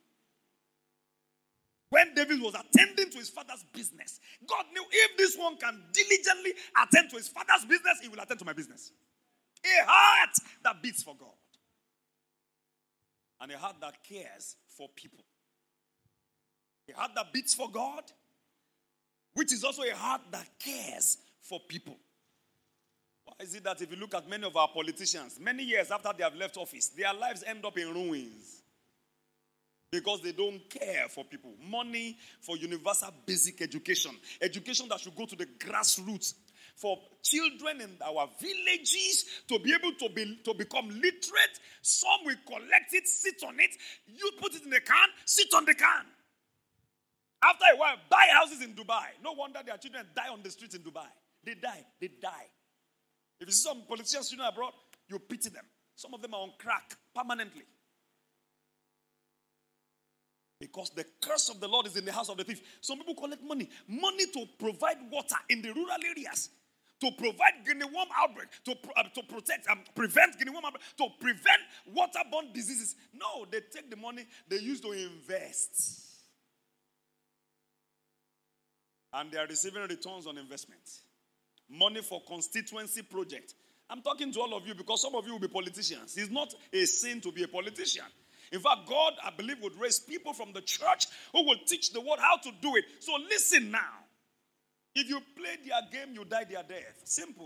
When David was attending to his father's business, God knew if this one can diligently attend to his father's business, he will attend to my business. A heart that beats for God. And a heart that cares for people. A heart that beats for God, which is also a heart that cares for people. Why is it that if you look at many of our politicians, many years after they have left office, their lives end up in ruins? Because they don't care for people. Money for universal basic education. Education that should go to the grassroots. For children in our villages to be able to, be, to become literate. Some will collect it, sit on it. You put it in the can, sit on the can. After a while, buy houses in Dubai. No wonder their children die on the streets in Dubai. They die. They die. If you see some politicians students abroad, you pity them. Some of them are on crack permanently. Because the curse of the Lord is in the house of the thief. Some people collect money. Money to provide water in the rural areas. To provide guinea worm outbreak. To, uh, to protect and um, prevent guinea worm outbreak. To prevent waterborne diseases. No, they take the money they use to invest. And they are receiving returns on investment. Money for constituency project. I'm talking to all of you because some of you will be politicians. It's not a sin to be a politician. In fact, God, I believe, would raise people from the church who will teach the world how to do it. So listen now. If you play their game, you die their death. Simple.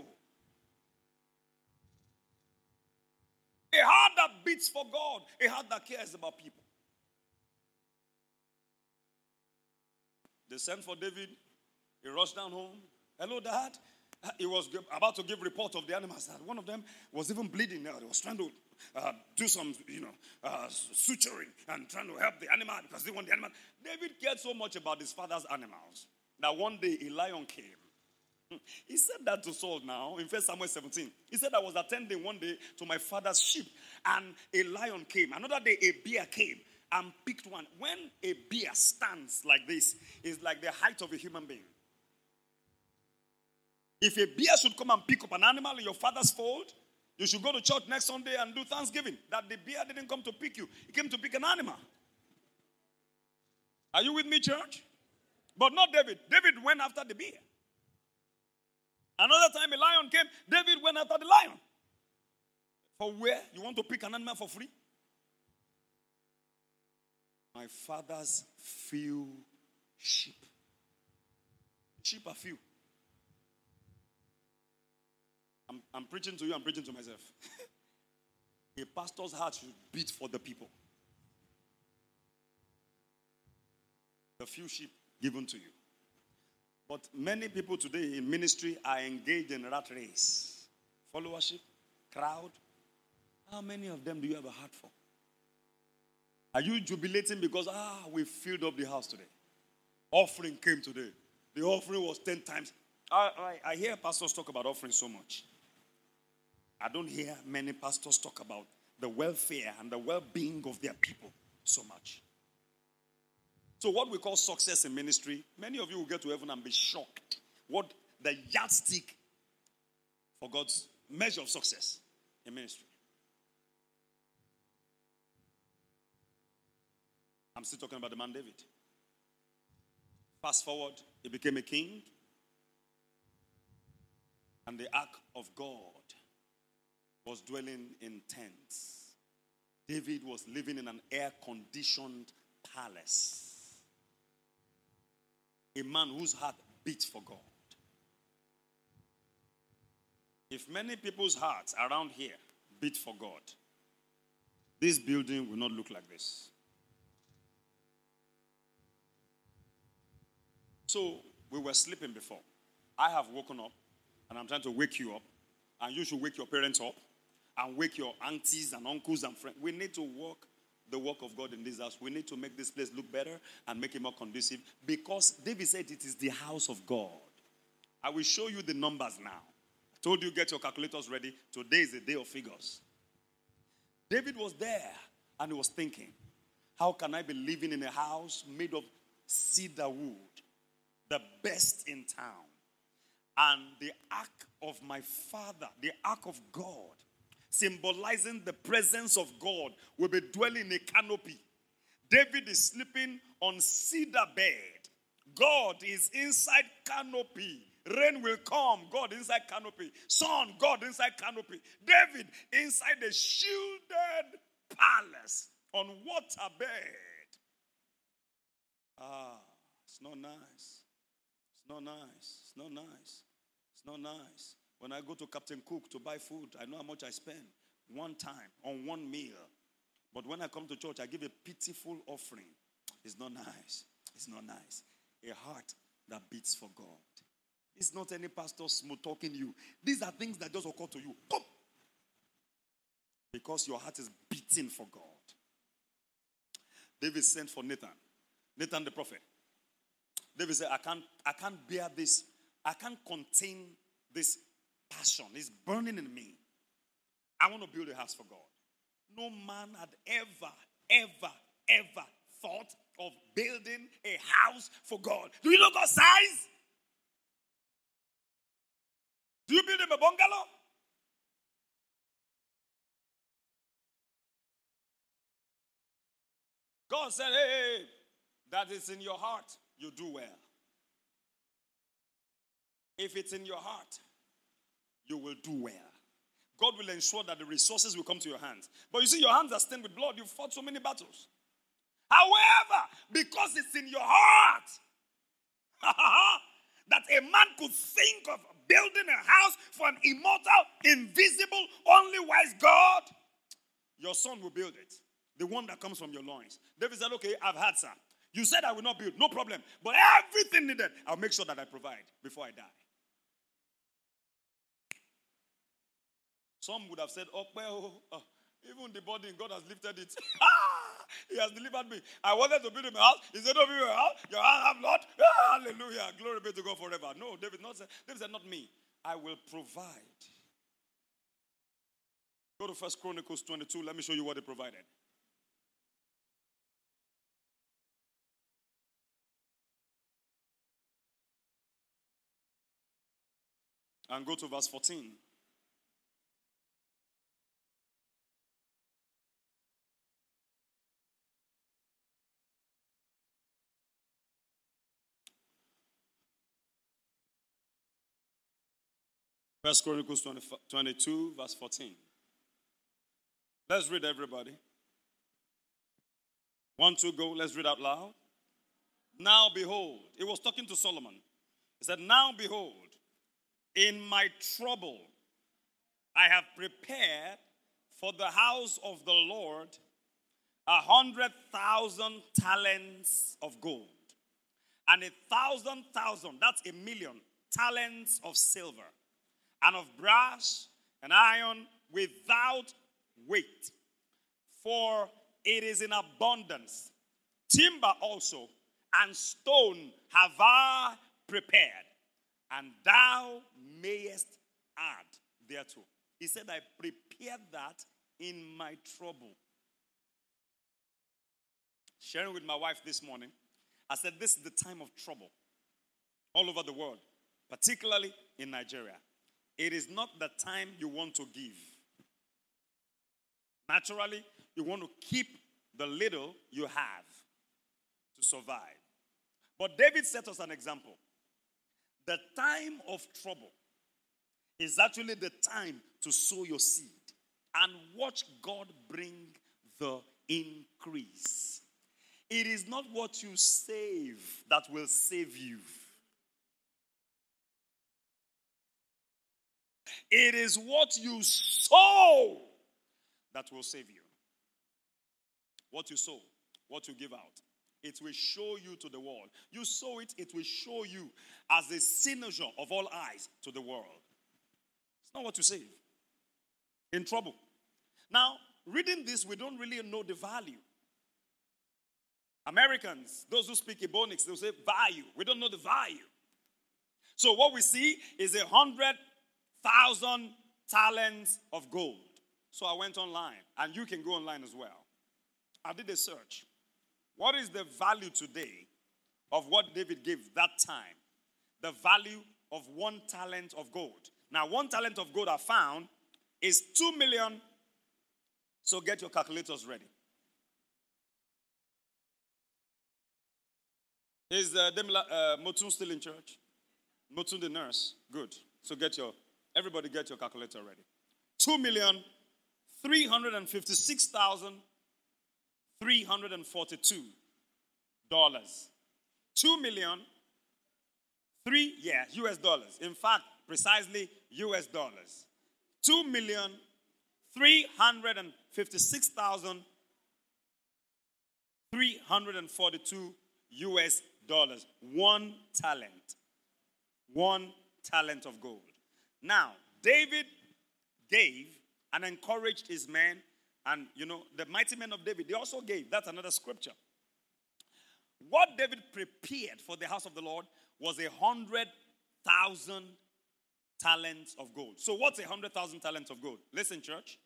A heart that beats for God. A heart that cares about people. They sent for David. He rushed down home. Hello, Dad. He was about to give report of the animals. One of them was even bleeding now. He was trying to uh, do some, you know, uh, suturing and trying to help the animal because they want the animal. David cared so much about his father's animals that one day a lion came. He said that to Saul now in First Samuel seventeen. He said, I was attending one day to my father's sheep and a lion came. Another day a bear came and picked one. When a bear stands like this, it's like the height of a human being. If a bear should come and pick up an animal in your father's fold, you should go to church next Sunday and do Thanksgiving. That the bear didn't come to pick you. He came to pick an animal. Are you with me, church? But not David. David went after the bear. Another time a lion came, David went after the lion. For where? You want to pick an animal for free? My father's few sheep. Sheep are few. I'm, I'm preaching to you, I'm preaching to myself. A pastor's heart should beat for the people. The few sheep given to you. But many people today in ministry are engaged in rat race. Followership, crowd. How many of them do you have a heart for? Are you jubilating because, ah, we filled up the house today? Offering came today. The offering was ten times. I, I, I hear pastors talk about offering so much. I don't hear many pastors talk about the welfare and the well-being of their people so much. So what we call success in ministry, many of you will get to heaven and be shocked what the yardstick for God's measure of success in ministry. I'm still talking about the man David. Fast forward, he became a king. And the ark of God was dwelling in tents. David was living in an air-conditioned palace. A man whose heart beat for God. If many people's hearts around here beat for God, this building will not look like this. So, we were sleeping before. I have woken up, and I'm trying to wake you up. And you should wake your parents up, and wake your aunties and uncles and friends. We need to walk the work of God in this house. We need to make this place look better and make it more conducive. Because David said it is the house of God. I will show you the numbers now. I told you, get your calculators ready. Today is the day of figures. David was there, and he was thinking, how can I be living in a house made of cedar wood? The best in town. And the ark of my father, the ark of God, symbolizing the presence of God, will be dwelling in a canopy. David is sleeping on cedar bed. God is inside canopy. Rain will come. God inside canopy. Sun, God inside canopy. David inside a shielded palace on water bed. Ah, it's not nice. It's not nice. It's not nice. It's not nice. When I go to Captain Cook to buy food, I know how much I spend one time on one meal. But when I come to church, I give a pitiful offering. It's not nice. It's not nice. A heart that beats for God. It's not any pastor smooth talking you. These are things that just occur to you. Boom! Because your heart is beating for God. David sent for Nathan. Nathan the prophet. David said, I can't, I can't bear this. I can't contain this passion. It's burning in me. I want to build a house for God. No man had ever, ever, ever thought of building a house for God. Do you know God's size? Do you build him a bungalow? God said, hey, hey, that is in your heart, you do well. If it's in your heart, you will do well. God will ensure that the resources will come to your hands. But you see, your hands are stained with blood. You've fought so many battles. However, because it's in your heart, that a man could think of building a house for an immortal, invisible, only wise God, your son will build it. The one that comes from your loins. David said, okay, I've had some. You said I will not build, no problem. But everything needed, I'll make sure that I provide before I die. Some would have said, oh, well, oh, even the body, God has lifted it. He has delivered me. I wanted to build him a house. He said, don't build a house. Your house have Lord. Ah, hallelujah. Glory be to God forever. No, David not said, David said, not me. I will provide. Go to First Chronicles twenty-two. Let me show you what he provided. And go to verse fourteen. First Chronicles twenty-two, verse fourteen. Let's read, everybody. One, two, go. Let's read out loud. Now behold, he was talking to Solomon. He said, now behold, in my trouble, I have prepared for the house of the Lord a hundred thousand talents of gold, and a thousand thousand, that's a million, talents of silver, and of brass and iron without weight. For it is in abundance. Timber also and stone have I prepared, and thou mayest add thereto. He said, I prepared that in my trouble. Sharing with my wife this morning, I said, this is the time of trouble all over the world, particularly in Nigeria. It is not the time you want to give. Naturally, you want to keep the little you have to survive. But David set us an example. The time of trouble is actually the time to sow your seed and watch God bring the increase. It is not what you save that will save you. It is what you sow that will save you. What you sow, what you give out, it will show you to the world. You sow it, it will show you as a signature of all eyes to the world. It's not what you save. In trouble. Now, reading this, we don't really know the value. Americans, those who speak Ebonics, they'll say value. We don't know the value. So what we see is a hundred thousand talents of gold. So I went online, and you can go online as well. I did a search. What is the value today of what David gave that time? The value of one talent of gold. Now, one talent of gold I found is two million. So get your calculators ready. Is uh, Demila, uh, Motun still in church? Motun the nurse. Good. So get your, everybody get your calculator ready. Two million, three hundred fifty-six thousand, three hundred forty-two dollars. Two million, three, yeah, U S dollars. In fact, precisely U S dollars. Two million, three hundred fifty-six thousand, three hundred forty-two U S dollars. One talent. One talent of gold. Now, David gave and encouraged his men. And, you know, the mighty men of David, they also gave. That's another scripture. What David prepared for the house of the Lord was a hundred thousand talents of gold. So what's a hundred thousand talents of gold? Listen, church.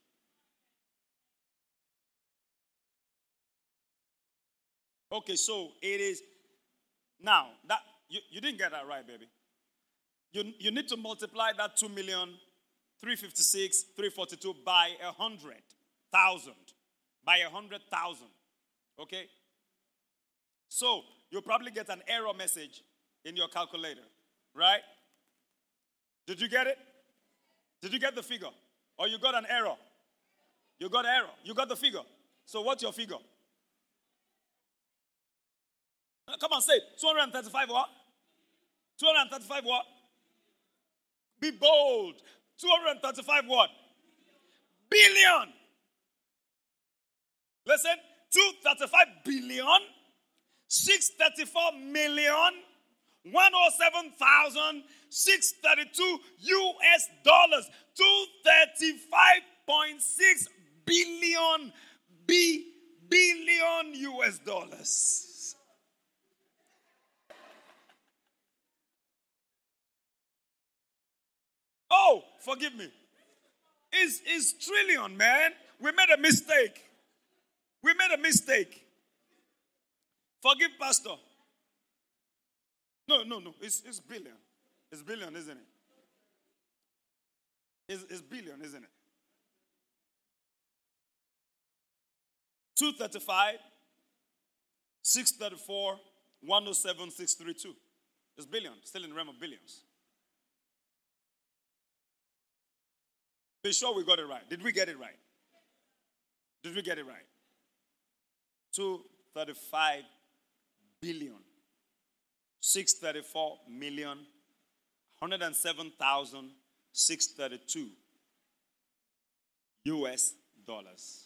Okay, so it is, now, that you, you didn't get that right, baby. You, you need to multiply that two million, three hundred fifty-six, three hundred forty-two by a hundred. Thousand by a hundred thousand. Okay? So you'll probably get an error message in your calculator, right? Did you get it? Did you get the figure? Or you got an error? You got an error. You got the figure. So what's your figure? Come on, say it. two hundred thirty-five what? two hundred thirty-five what? Be bold. two hundred thirty-five what? Billion. Listen, two hundred thirty-five billion, six hundred thirty-four million, one hundred seven thousand, six hundred thirty-two U S dollars, two hundred thirty-five point six billion, B, billion U S dollars. Oh, forgive me. It's, it's trillion, man. We made a mistake. We made a mistake. Forgive Pastor. No, no, no. It's, it's billion. It's billion, isn't it? It's, it's billion, isn't it? two thirty-five, six thirty-four, one oh seven, six thirty-two. It's billion. Still in the realm of billions. Be sure we got it right. Did we get it right? Did we get it right? two hundred thirty-five billion, six hundred thirty-four million, one hundred seven thousand, six hundred thirty-two U S dollars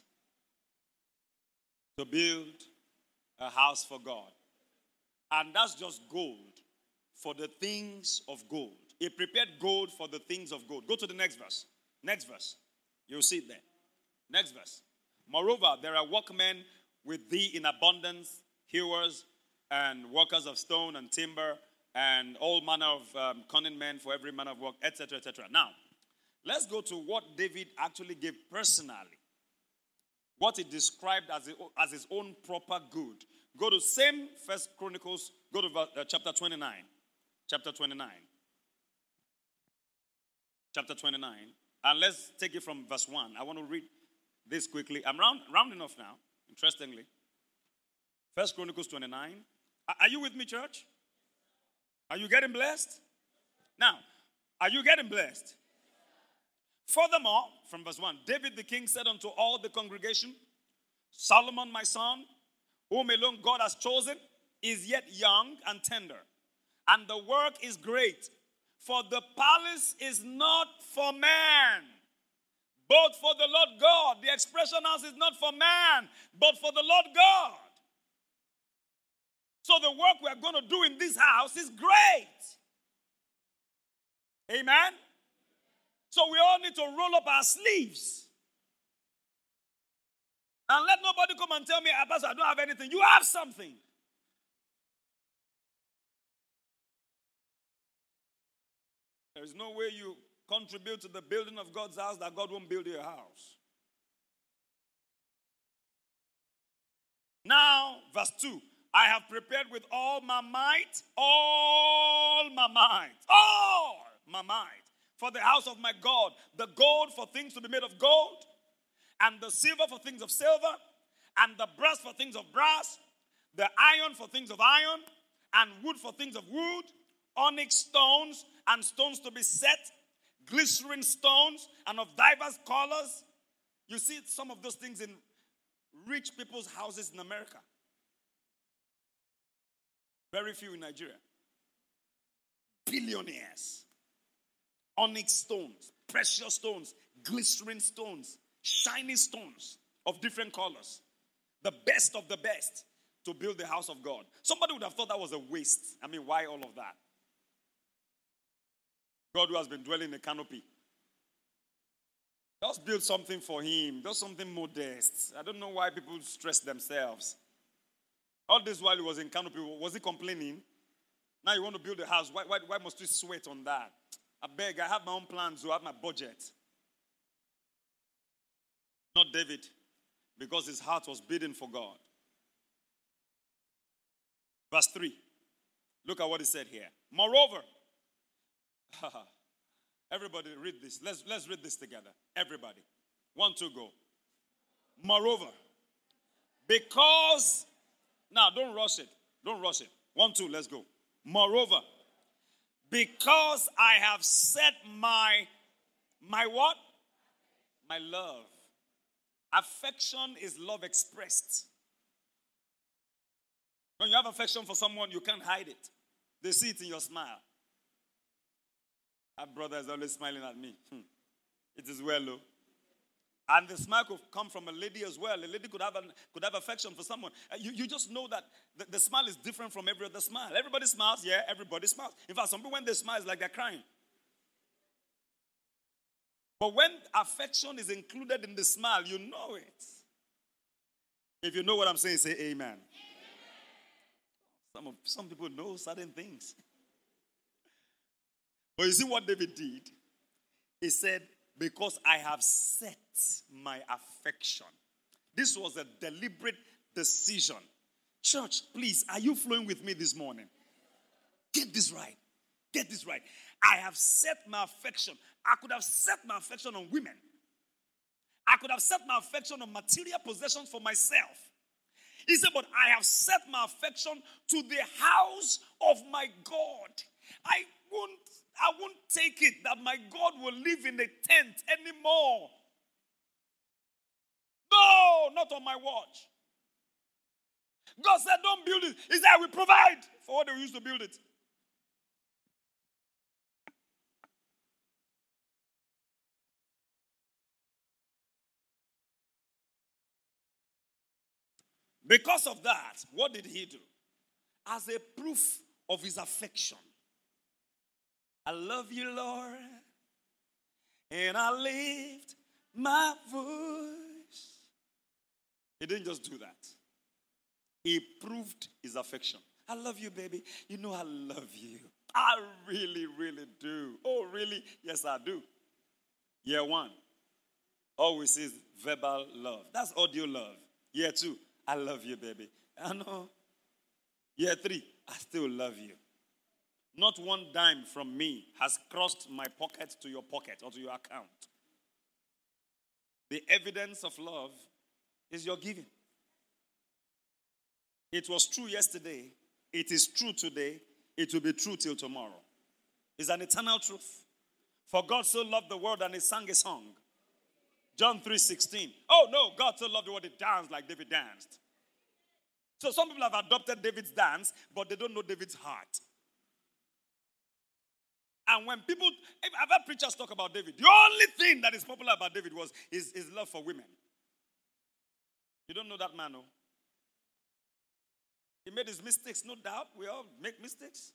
to build a house for God. And that's just gold for the things of gold. He prepared gold for the things of gold. Go to the next verse. Next verse. You'll see it there. Next verse. Moreover, there are workmen with thee in abundance, hewers and workers of stone and timber and all manner of um, cunning men for every manner of work, et cetera, et cetera. Now, let's go to what David actually gave personally. What he described as, a, as his own proper good. Go to same First Chronicles, go to uh, chapter twenty-nine. Chapter twenty-nine. Chapter twenty-nine. And let's take it from verse one. I want to read this quickly. I'm round, rounding off now, interestingly. First Chronicles twenty-nine. Are you with me, church? Are you getting blessed? Now, are you getting blessed? Furthermore, from verse one, David the king said unto all the congregation, Solomon my son, whom alone God has chosen, is yet young and tender, and the work is great. For the palace is not for man, but for the Lord God. The expression house is not for man, but for the Lord God. So the work we are going to do in this house is great. Amen? So we all need to roll up our sleeves. And let nobody come and tell me, Pastor, I don't have anything. You have something. There is no way you contribute to the building of God's house that God won't build your house. Now, verse two. I have prepared with all my might, all my might, all my might, for the house of my God, the gold for things to be made of gold, and the silver for things of silver, and the brass for things of brass, the iron for things of iron, and wood for things of wood, onyx stones, and stones to be set, glycerine stones, and of diverse colors. You see some of those things in rich people's houses in America. Very few in Nigeria. Billionaires. Onyx stones, precious stones, glycerine stones, shiny stones of different colors. The best of the best to build the house of God. Somebody would have thought that was a waste. I mean, why all of that? God who has been dwelling in a canopy. Just build something for him. Just something modest. I don't know why people stress themselves. All this while he was in canopy, was he complaining? Now you want to build a house. Why, why, why must we sweat on that? I beg, I have my own plans, so I have my budget. Not David, because his heart was beating for God. Verse three. Look at what he said here. Moreover, everybody read this. Let's, let's read this together. Everybody. One, two, go. Moreover, because... Now, don't rush it. Don't rush it. One, two, let's go. Moreover, because I have set my, my what? My love. Affection is love expressed. When you have affection for someone, you can't hide it. They see it in your smile. That brother is always smiling at me. Hmm. It is well, though. And the smile could come from a lady as well. A lady could have, an, could have affection for someone. You, you just know that the, the smile is different from every other smile. Everybody smiles, yeah, everybody smiles. In fact, some people, when they smile, it's like they're crying. But when affection is included in the smile, you know it. If you know what I'm saying, say amen. Amen. Some, of, some people know certain things. But you see what David did? He said, because I have set my affection. This was a deliberate decision. Church, please, are you flowing with me this morning? Get this right. Get this right. I have set my affection. I could have set my affection on women. I could have set my affection on material possessions for myself. He said, but I have set my affection to the house of my God. I won't, I won't take it that my God will live in a tent anymore. No, not on my watch. God said, don't build it. He said, I will provide for what they used to build it. Because of that, what did he do? As a proof of his affection. I love you, Lord, and I lift my voice. He didn't just do that. He proved his affection. I love you, baby. You know I love you. I really, really do. Oh, really? Yes, I do. Year one. Always is verbal love. That's audio love. Year two. I love you, baby. I know. Year three. I still love you. Not one dime from me has crossed my pocket to your pocket or to your account. The evidence of love is your giving. It was true yesterday. It is true today. It will be true till tomorrow. It's an eternal truth. For God so loved the world and he sang a song. John three sixteen. Oh no, God so loved the world he danced like David danced. So some people have adopted David's dance, but they don't know David's heart. And when people, I've heard preachers talk about David, the only thing that is popular about David was his, his love for women. You don't know that man, no? He made his mistakes, no doubt. We all make mistakes.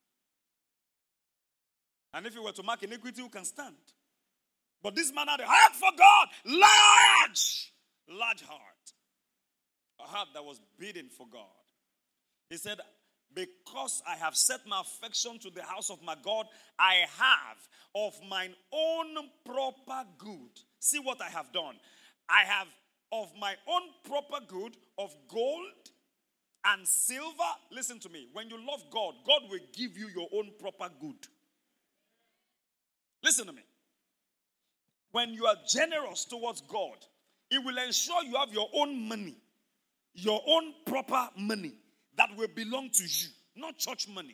And if you were to mark iniquity, who can stand? But this man had a heart for God. Large. Large heart. A heart that was beating for God. He said, because I have set my affection to the house of my God, I have of mine own proper good. See what I have done. I have of my own proper good of gold and silver. Listen to me. When you love God, God will give you your own proper good. Listen to me. When you are generous towards God, it will ensure you have your own money. Your own proper money that will belong to you, not church money.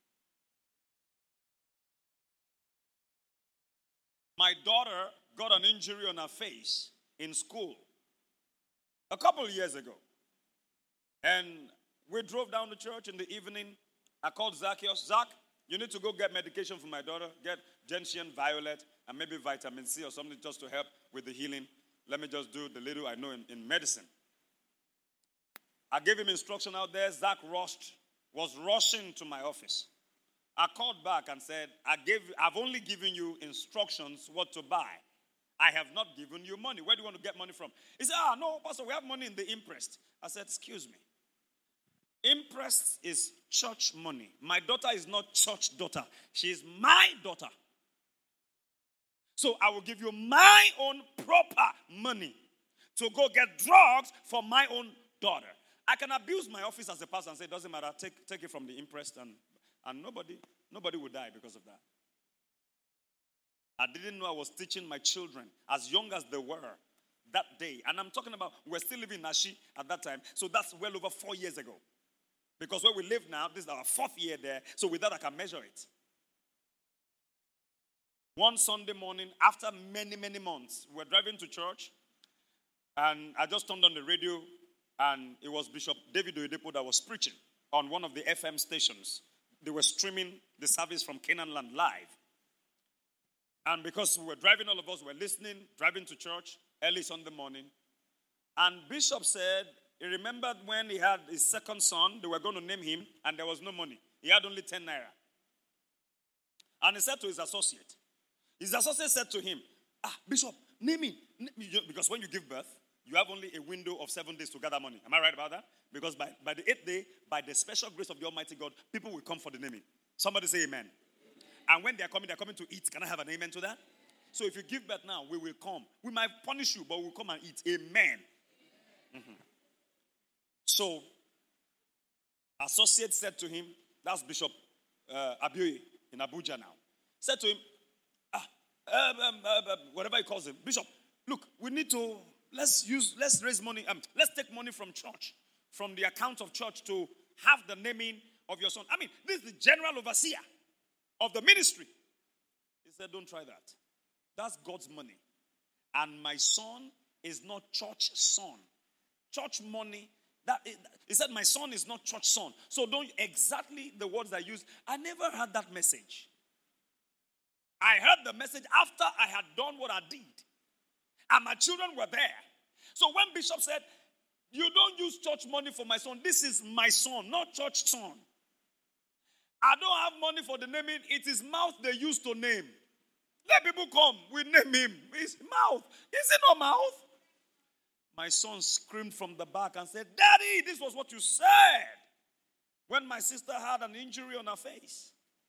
My daughter got an injury on her face in school a couple of years ago. And we drove down to church in the evening. I called Zacchaeus. Zach, you need to go get medication for my daughter. Get gentian violet and maybe vitamin C or something just to help with the healing. Let me just do the little I know in, in medicine. I gave him instruction out there. Zach rushed, was rushing to my office. I called back and said, I gave, I've only given you instructions what to buy. I have not given you money. Where do you want to get money from? He said, ah, no, Pastor, we have money in the imprest. I said, excuse me. Imprest is church money. My daughter is not church daughter. She is my daughter. So I will give you my own proper money to go get drugs for my own daughter. I can abuse my office as a pastor and say, it doesn't matter, take, take it from the imprest, and, and nobody, nobody will die because of that. I didn't know I was teaching my children, as young as they were, that day. And I'm talking about, we're still living in Nashi at that time, so that's well over four years ago. Because where we live now, this is our fourth year there, so with that I can measure it. One Sunday morning, after many, many months, we were driving to church, and I just turned on the radio, and it was Bishop David Oyedepo that was preaching on one of the F M stations. They were streaming the service from Canaan Land live. And because we were driving, all of us were listening, driving to church early Sunday morning. And Bishop said he remembered when he had his second son, they were going to name him, and there was no money. He had only ten naira. And he said to his associate, his associate said to him, ah, Bishop, name him. Because when you give birth, you have only a window of seven days to gather money. Am I right about that? Because by, by the eighth day, by the special grace of the Almighty God, people will come for the naming. Somebody say amen. Amen. And when they're coming, they're coming to eat. Can I have an amen to that? So if you give birth now, we will come. We might punish you, but we'll come and eat. Amen. Mm-hmm. So, associate said to him, that's Bishop uh, Abioye in Abuja now, said to him, ah, um, um, uh, whatever he calls him, Bishop, look, we need to... Let's use, let's raise money. Um, let's take money from church, from the account of church to have the naming of your son. I mean, this is the general overseer. of the ministry. He said, don't try that. That's God's money. And my son is not church son. Church money, that is, he said, my son is not church son. So don't exactly the words I used. I never heard that message. I heard the message after I had done what I did. And my children were there. So when Bishop said, you don't use church money for my son, this is my son, not church son. I don't have money for the naming. It is mouth they use to name. Let people come. We name him. His mouth. Is it not mouth? My son screamed from the back and said, Daddy, this was what you said. When my sister had an injury on her face.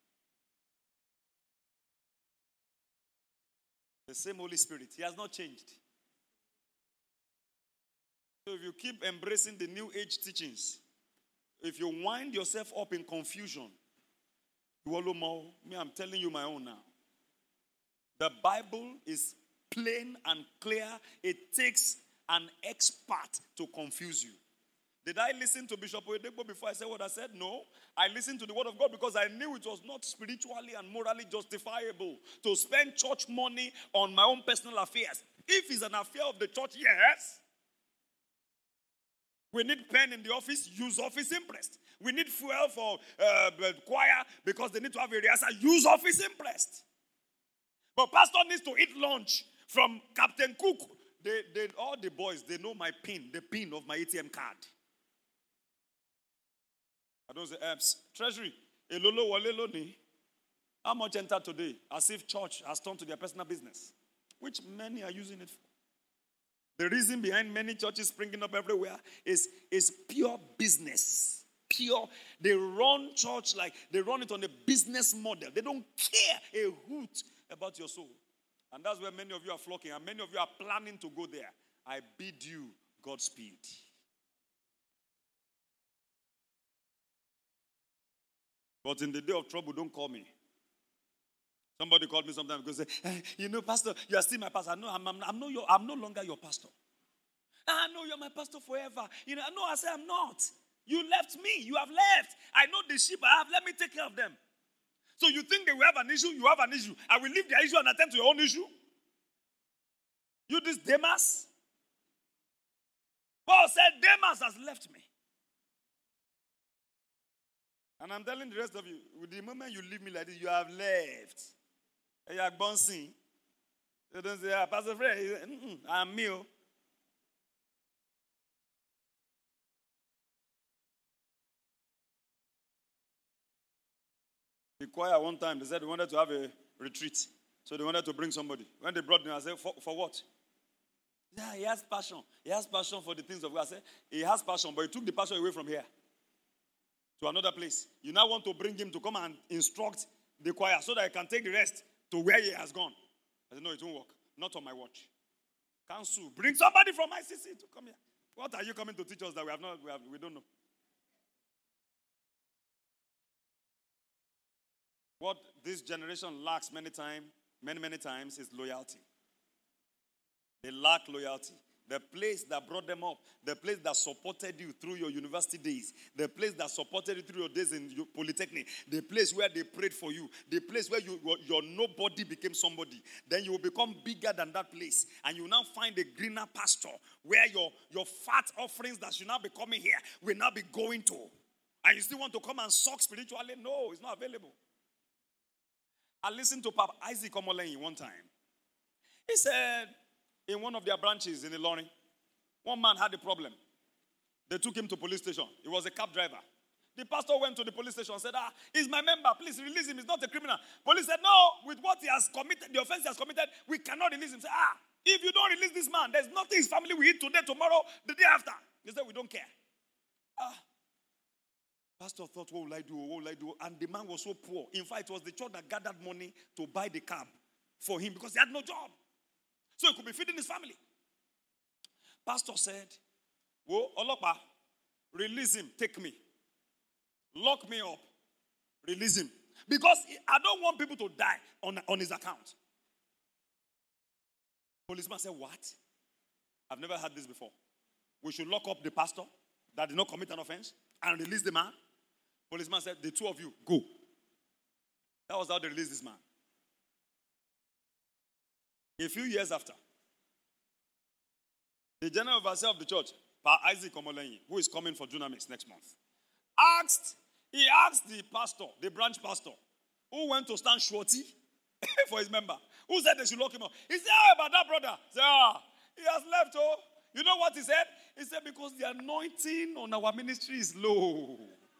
The same Holy Spirit. He has not changed. So if you keep embracing the new age teachings, if you wind yourself up in confusion, you will know more. Me, I'm telling you my own now. The Bible is plain and clear. It takes an expert to confuse you. Did I listen to Bishop Oyedepo before I said what I said? No. I listened to the word of God because I knew it was not spiritually and morally justifiable to spend church money on my own personal affairs. If it's an affair of the church, yes. We need pen in the office, use office impressed. We need fuel for uh, choir because they need to have a rehearsal, use office impressed. But pastor needs to eat lunch from Captain Cook. They, they, all the boys, they know my pin, the pin of my A T M card. I don't say, Eps, treasury, elolo walelo ni. How much entered today? As if church has turned to their personal business, which many are using it for. The reason behind many churches springing up everywhere is, is pure business. Pure. They run church like they run it on a business model. They don't care a hoot about your soul. And that's where many of you are flocking. And many of you are planning to go there. I bid you Godspeed. But in the day of trouble, don't call me. Somebody called me sometimes because say, hey, you know, pastor, you are still my pastor. No, I'm, I'm, I'm, no, your, I'm no longer your pastor. I know you're my pastor forever. You know, no, I say I'm not. You left me. You have left. I know the sheep I have. Let me take care of them. So you think they will have an issue? You have an issue. I will leave their issue and attend to your own issue? You this Demas? Paul said, Demas has left me. And I'm telling the rest of you, with the moment you leave me like this, you have left. You are bouncing. You don't say, ah, Pastor Fred, I'm me. The choir one time, they said they wanted to have a retreat. So they wanted to bring somebody. When they brought me, I said, for, for what? Yeah, he has passion. He has passion for the things of God. I said, he has passion, but he took the passion away from here to another place. You now want to bring him to come and instruct the choir so that he can take the rest to where he has gone. I said, no, it won't work. Not on my watch. Council, bring somebody from I C C to come here. What are you coming to teach us that we have not, we, have, we don't know? What this generation lacks many times, many, many times is loyalty. They lack loyalty. The place that brought them up, the place that supported you through your university days, the place that supported you through your days in your polytechnic, the place where they prayed for you, the place where you, your nobody became somebody, then you will become bigger than that place. And you will now find a greener pasture where your, your fat offerings that should now be coming here will now be going to. And you still want to come and suck spiritually? No, it's not available. I listened to Papa Isaac Omolenyi one time. He said, in one of their branches in Ilorin, one man had a problem. They took him to police station. He was a cab driver. The pastor went to the police station and said, ah, he's my member. Please release him. He's not a criminal. Police said, no, with what he has committed, the offense he has committed, we cannot release him. Say, ah, if you don't release this man, there's nothing his family will eat today, tomorrow, the day after. He said, we don't care. Ah. Pastor thought, what will I do? What will I do? And the man was so poor. In fact, it was the church that gathered money to buy the cab for him because he had no job. So he could be feeding his family. Pastor said, "Wo Olopa, release him, take me. Lock me up, release him. Because I don't want people to die on, on his account." Policeman said, "What? I've never heard this before. We should lock up the pastor that did not commit an offense and release the man?" Policeman said, "The two of you, go." That was how they released this man. A few years after, the general overseer of the church, Pa Isaac Omolenyi, who is coming for Dunamis next month, asked, he asked the pastor, the branch pastor, who went to stand surety for his member, who said they should lock him up. He said, how about that brother? He said, ah, he has left, oh. You know what he said? He said, because the anointing on our ministry is low.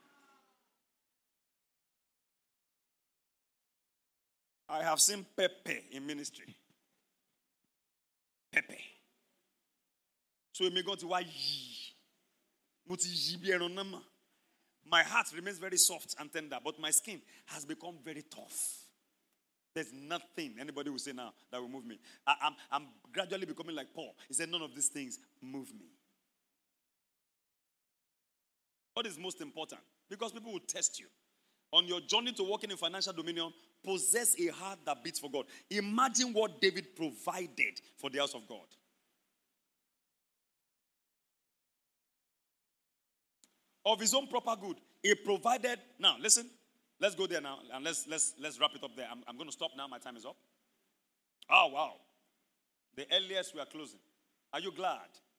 I have seen Pepe in ministry. Pepe. So me go to why my heart remains very soft and tender, but my skin has become very tough. There's nothing anybody will say now that will move me. I, I'm, I'm gradually becoming like Paul. He said, none of these things move me. What is most important? Because people will test you. On your journey to walking in financial dominion, possess a heart that beats for God. Imagine what David provided for the house of God. Of his own proper good, he provided. Now, listen. Let's go there now, and let's let's let's wrap it up there. I'm, I'm going to stop now. My time is up. Oh, wow. The earliest we are closing. Are you glad?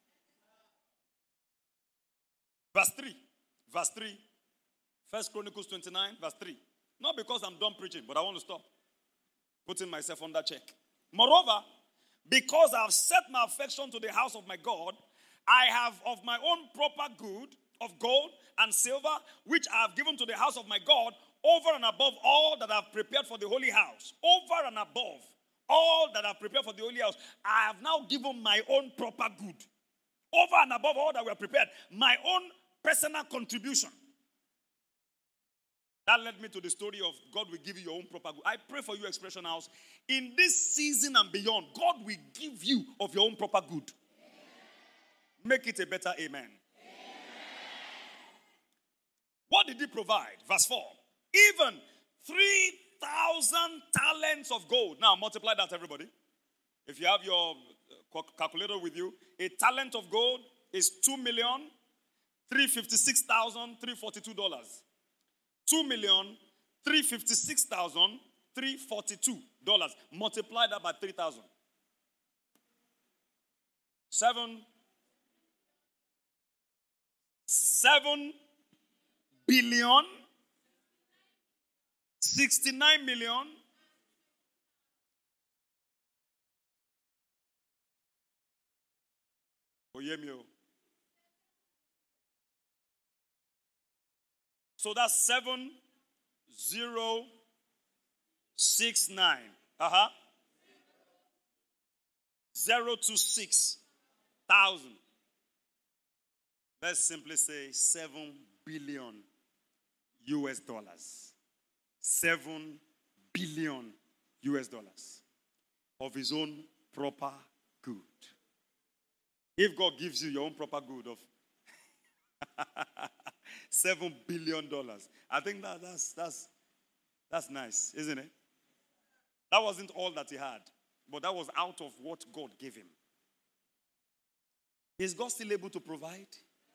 Verse three. Verse three. First Chronicles twenty-nine, verse three. Not because I'm done preaching, but I want to stop. Putting myself under check. Moreover, because I have set my affection to the house of my God, I have of my own proper good of gold and silver, which I have given to the house of my God, over and above all that I have prepared for the holy house. Over and above all that I have prepared for the holy house. I have now given my own proper good. Over and above all that we have prepared. My own personal contribution. That led me to the story of God will give you your own proper good. I pray for you, Expression House. In this season and beyond, God will give you of your own proper good. Amen. Make it a better amen. Amen. What did he provide? Verse four. Even three thousand talents of gold. Now multiply that, everybody. If you have your calculator with you, a talent of gold is two million three hundred fifty-six thousand three hundred forty-two dollars. two million three hundred fifty-six thousand three hundred forty-two dollars. Multiply that by three thousand. Seven. Seven billion. sixty-nine million. Oyemio. So that's seven zero six nine. Uh-huh. Zero to six thousand. Let's simply say seven billion U S dollars. Seven billion U S dollars of his own proper good. If God gives you your own proper good of seven billion dollars, I think that, that's that's that's nice, isn't it? That wasn't all that he had, but that was out of what God gave him. Is God still able to provide?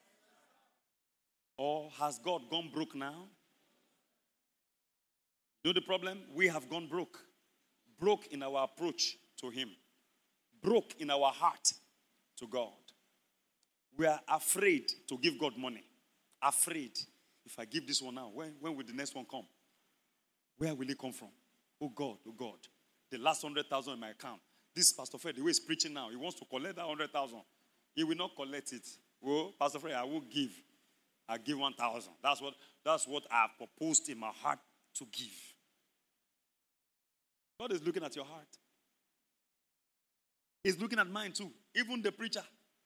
Or has God gone broke now? You know the problem? We have gone broke. Broke in our approach to him. Broke in our heart to God. We are afraid to give God money. Afraid. If I give this one now, when, when will the next one come? Where will it come from? Oh God, oh God. The last one hundred thousand in my account. This Pastor Fred, the way he's preaching now, he wants to collect that one hundred thousand. He will not collect it. Oh, Pastor Fred, I will give. I give one thousand. That's what, that's what I have proposed in my heart to give. God is looking at your heart. He's looking at mine too. Even the preacher.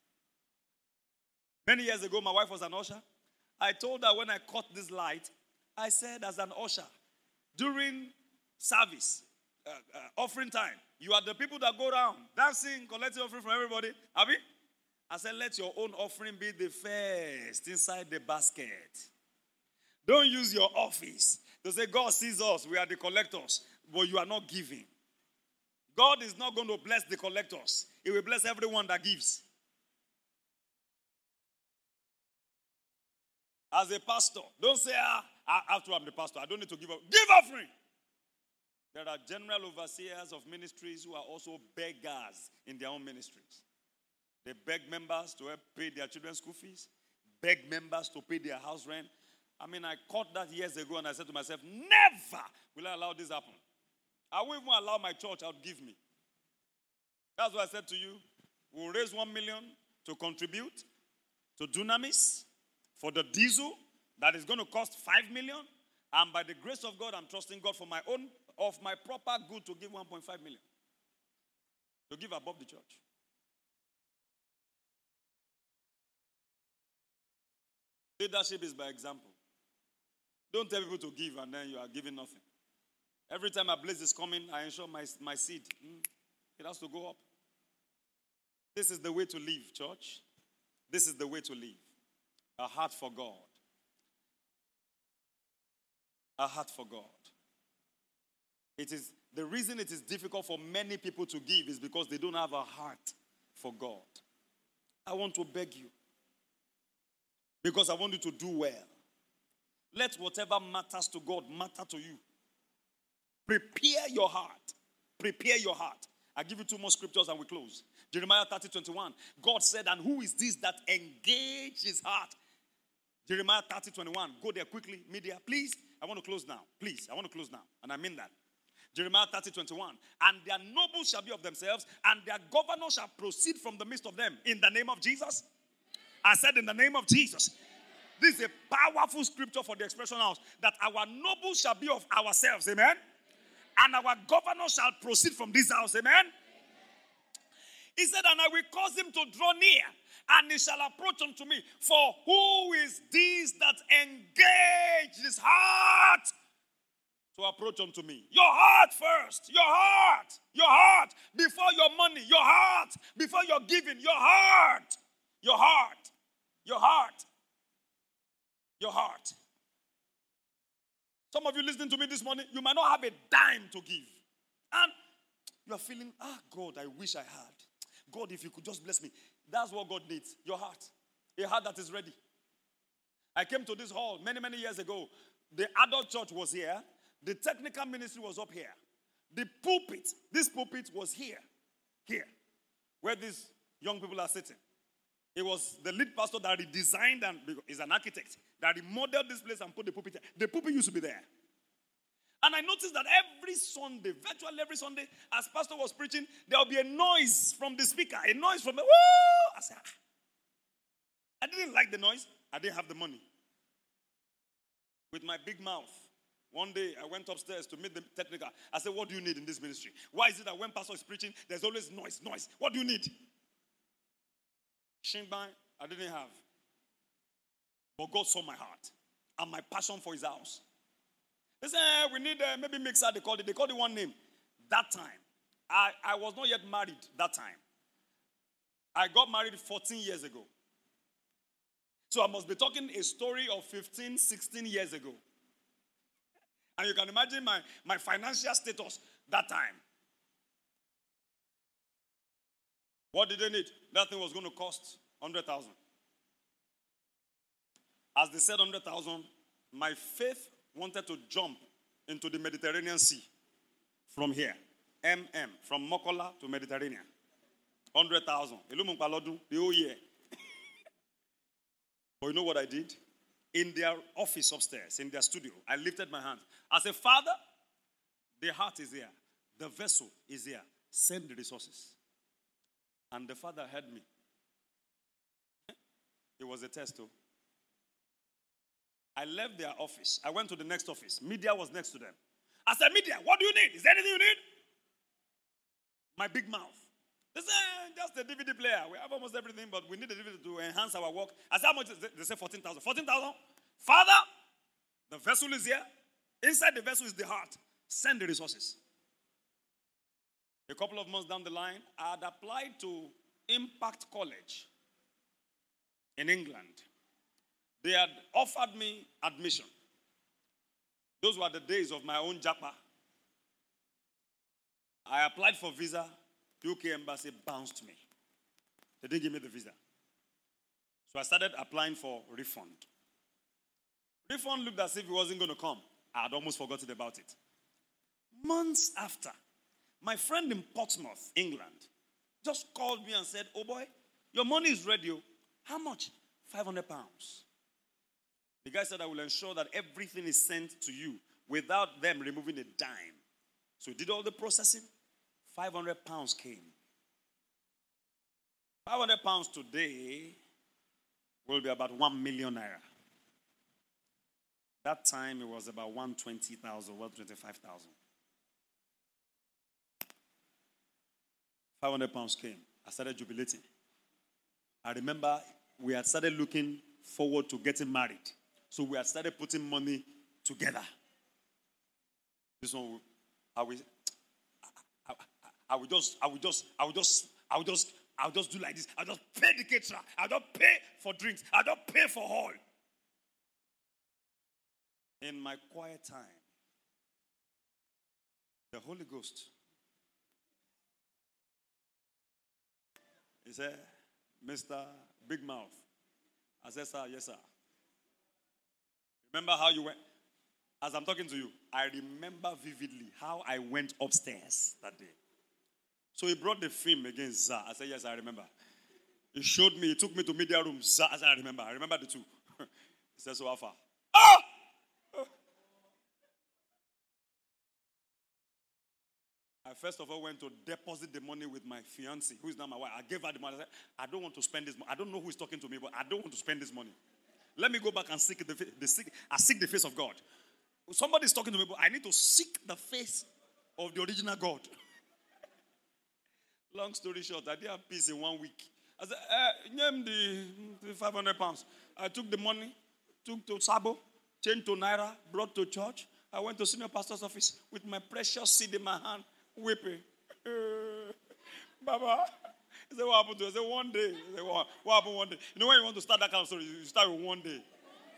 Many years ago, my wife was an usher. I told her when I caught this light, I said as an usher, during service, uh, uh, offering time, you are the people that go around dancing, collecting offering from everybody. Abi? I said, let your own offering be the first inside the basket. Don't use your office to say, God sees us, we are the collectors, but you are not giving. God is not going to bless the collectors. He will bless everyone that gives. As a pastor, don't say, ah, after I'm the pastor, I don't need to give up. Give offering. There are general overseers of ministries who are also beggars in their own ministries. They beg members to help pay their children's school fees, beg members to pay their house rent. I mean, I caught that years ago and I said to myself, never will I allow this happen. I won't even allow my church outgive me. That's why I said to you, we'll raise one million to contribute to Dunamis for the diesel that is going to cost five million. And by the grace of God, I'm trusting God for my own, of my proper good to give one point five million. To give above the church. Leadership is by example. Don't tell people to give and then you are giving nothing. Every time a blaze is coming, I ensure my, my seed, mm, it has to go up. This is the way to live, church. This is the way to live. A heart for God. A heart for God. It is the reason it is difficult for many people to give is because they don't have a heart for God. I want to beg you, because I want you to do well. Let whatever matters to God matter to you. Prepare your heart. Prepare your heart. I give you two more scriptures and we close. Jeremiah thirty, twenty-one. God said, and who is this that engaged his heart? Jeremiah thirty, twenty-one. Go there quickly, media. Please, I want to close now. Please, I want to close now. And I mean that. Jeremiah thirty, twenty-one. And their nobles shall be of themselves, and their governor shall proceed from the midst of them. In the name of Jesus. I said in the name of Jesus. This is a powerful scripture for the expression house. That our nobles shall be of ourselves. Amen. And our governor shall proceed from this house. Amen. Amen. He said, and I will cause him to draw near, and he shall approach unto me. For who is this that engaged his heart to approach unto me? Your heart first. Your heart. Your heart. Before your money. Your heart. Before your giving. Your heart. Your heart. Your heart. Your heart. Some of you listening to me this morning, you might not have a dime to give. And you are feeling, ah, God, I wish I had. God, if you could just bless me. That's what God needs. Your heart. A heart that is ready. I came to this hall many, many years ago. The adult church was here. The technical ministry was up here. The pulpit, this pulpit was here. Here. Where these young people are sitting. It was the lead pastor that redesigned and is an architect that remodeled this place and put the pulpit there. The pulpit used to be there. And I noticed that every Sunday, virtually every Sunday, as pastor was preaching, there will be a noise from the speaker, a noise from the, woo! I said, ah. I didn't like the noise. I didn't have the money. With my big mouth, one day I went upstairs to meet the technical. I said, what do you need in this ministry? Why is it that when pastor is preaching, there's always noise, noise? What do you need? Shingbai, I didn't have. But God saw my heart and my passion for his house. They said, eh, we need uh, maybe mixer, they called it. They called it one name. That time, I, I was not yet married that time. I got married fourteen years ago. So I must be talking a story of fifteen, sixteen years ago. And you can imagine my, my financial status that time. What did they need? That thing was going to cost one hundred thousand. As they said one hundred thousand, my faith wanted to jump into the Mediterranean Sea from here. M M, from Mokola to Mediterranean. one hundred thousand. The whole year. But you know what I did? In their office upstairs, in their studio, I lifted my hand. I said, Father, the heart is here. The vessel is here. Send the resources. And the Father heard me. It was a test too. I left their office. I went to the next office. Media was next to them. I said, Media, what do you need? Is there anything you need? My big mouth. They said, just a D V D player. We have almost everything, but we need a D V D to enhance our work. I said, how much is it? They said fourteen thousand. fourteen thousand? Father, the vessel is here. Inside the vessel is the heart. Send the resources. A couple of months down the line, I had applied to Impact College in England. They had offered me admission. Those were the days of my own japa. I applied for visa. U K embassy bounced me. They didn't give me the visa. So I started applying for refund. Refund looked as if it wasn't going to come. I had almost forgotten about it. Months after, my friend in Portsmouth, England, just called me and said, oh boy, your money is ready. How much? five hundred pounds. The guy said, I will ensure that everything is sent to you without them removing a dime. So he did all the processing. five hundred pounds came. five hundred pounds today will be about one million naira. That time it was about one hundred twenty thousand, one hundred twenty-five thousand. five hundred pounds came. I started jubilating. I remember we had started looking forward to getting married. So we had started putting money together. This one, I will, I, I, I will just, I will just, I will just, I will just, I will just do like this. I'll just pay the caterer. I'll just pay for drinks. I'll just pay for all. In my quiet time, the Holy Ghost, he said, Mister Big Mouth. I said, sir, yes, sir. Remember how you went? As I'm talking to you, I remember vividly how I went upstairs that day. So he brought the film against Zah. I said, yes, I remember. He showed me, he took me to media room. Zah, I said, I remember. I remember the two. He said, so how far? Ah! I first of all went to deposit the money with my fiancée, who is now my wife. I gave her the money. I said, I don't want to spend this money. I don't know who is talking to me, but I don't want to spend this money. Let me go back and seek the, the, seek, I seek the face of God. Somebody is talking to me, but I need to seek the face of the original God. Long story short, I did have peace in one week. I said, eh, name the, the five hundred pounds. I took the money, took to Sabo, changed to Naira, brought to church. I went to senior pastor's office with my precious seed in my hand, weeping. Baba. He said, what happened to you? I said, one day. He said, what, what happened one day? You know when you want to start that kind of story, you start with one day.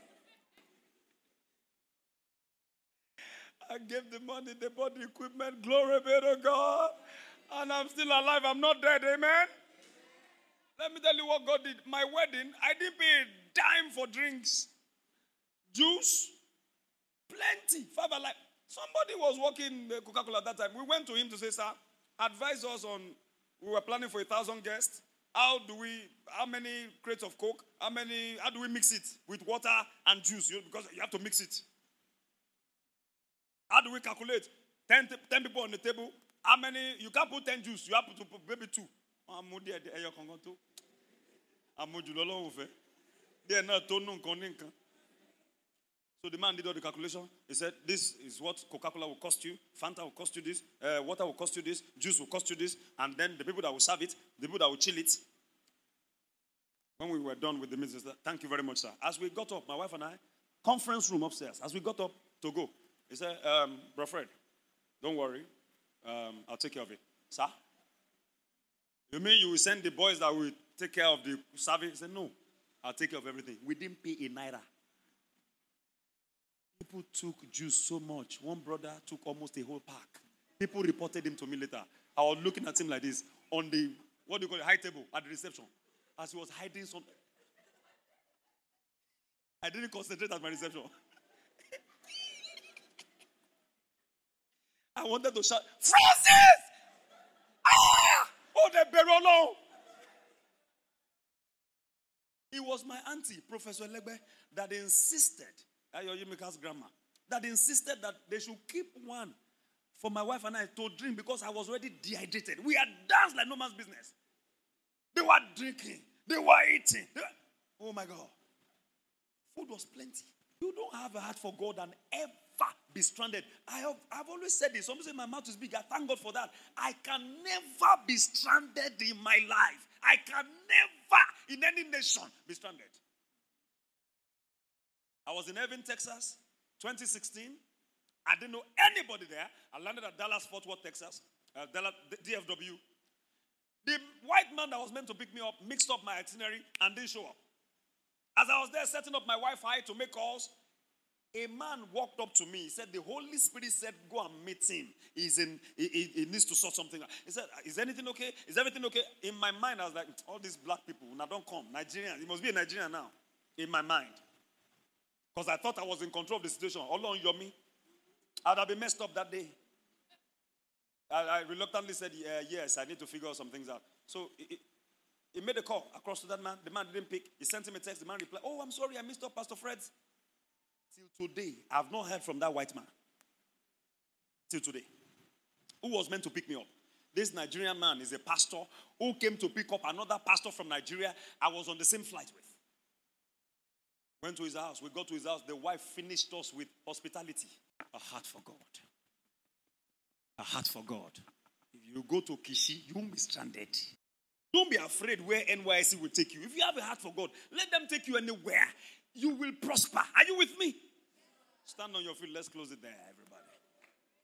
I gave the money, they bought the equipment. Glory be to God. And I'm still alive. I'm not dead. Amen. Let me tell you what God did. My wedding, I didn't pay a dime for drinks. Juice, plenty. Five alive. Somebody was working the Coca-Cola at that time. We went to him to say, sir, advise us on, we were planning for a thousand guests. How do we, how many crates of Coke? How many, how do we mix it with water and juice? You know, because you have to mix it. How do we calculate? Ten, ten people on the table. How many? You can't put ten juice. You have to put maybe two. So the man did all the calculation. He said, this is what Coca-Cola will cost you. Fanta will cost you this. Uh, water will cost you this. Juice will cost you this. And then the people that will serve it, the people that will chill it. When we were done with the meeting, said, thank you very much, sir. As we got up, my wife and I, conference room upstairs. As we got up to go, he said, um, Bro Fred, don't worry. Um, I'll take care of it. Sir? You mean you will send the boys that will take care of the service? He said, no. I'll take care of everything. We didn't pay a naira. People took juice so much. One brother took almost a whole pack. People reported him to me later. I was looking at him like this on the, what do you call it, high table at the reception. As he was hiding something. I didn't concentrate at my reception. I wanted to shout, Francis! Ah! Oh, the Berolo! It was my auntie, Professor Legbe, that insisted, Ayoyimika's grandma, that insisted that they should keep one for my wife and I to drink because I was already dehydrated. We had danced like no man's business. They were drinking. They were eating. They were... Oh my God. Food was plenty. You don't have a heart for God and ever be stranded. I have I've always said this. Somebody say my mouth is big. I thank God for that. I can never be stranded in my life. I can never in any nation be stranded. I was in Irving, Texas, twenty sixteen. I didn't know anybody there. I landed at Dallas, Fort Worth, Texas, uh, Dallas, D F W. The white man that was meant to pick me up mixed up my itinerary and didn't show up. As I was there setting up my Wi-Fi to make calls, a man walked up to me. He said, the Holy Spirit said, go and meet him. He's in, he, he, he needs to sort something out. He said, is anything okay? Is everything okay? In my mind, I was like, all these black people, now don't come. Nigerian, he must be a Nigerian now. In my mind. Because I thought I was in control of the situation. All on Yomi. I'd have been messed up that day. I, I reluctantly said, uh, yes, I need to figure some things out. So he, he made a call across to that man. The man didn't pick. He sent him a text. The man replied, oh, I'm sorry, I missed up Pastor Fred's. Till today, I've not heard from that white man. Till today. Who was meant to pick me up? This Nigerian man is a pastor who came to pick up another pastor from Nigeria I was on the same flight with. Went to his house. We got to his house. The wife finished us with hospitality. A heart for God. A heart for God. If you go to Kishi, you won't be stranded. Don't be afraid where N Y S C will take you. If you have a heart for God, let them take you anywhere. You will prosper. Are you with me? Stand on your feet. Let's close it there, everybody.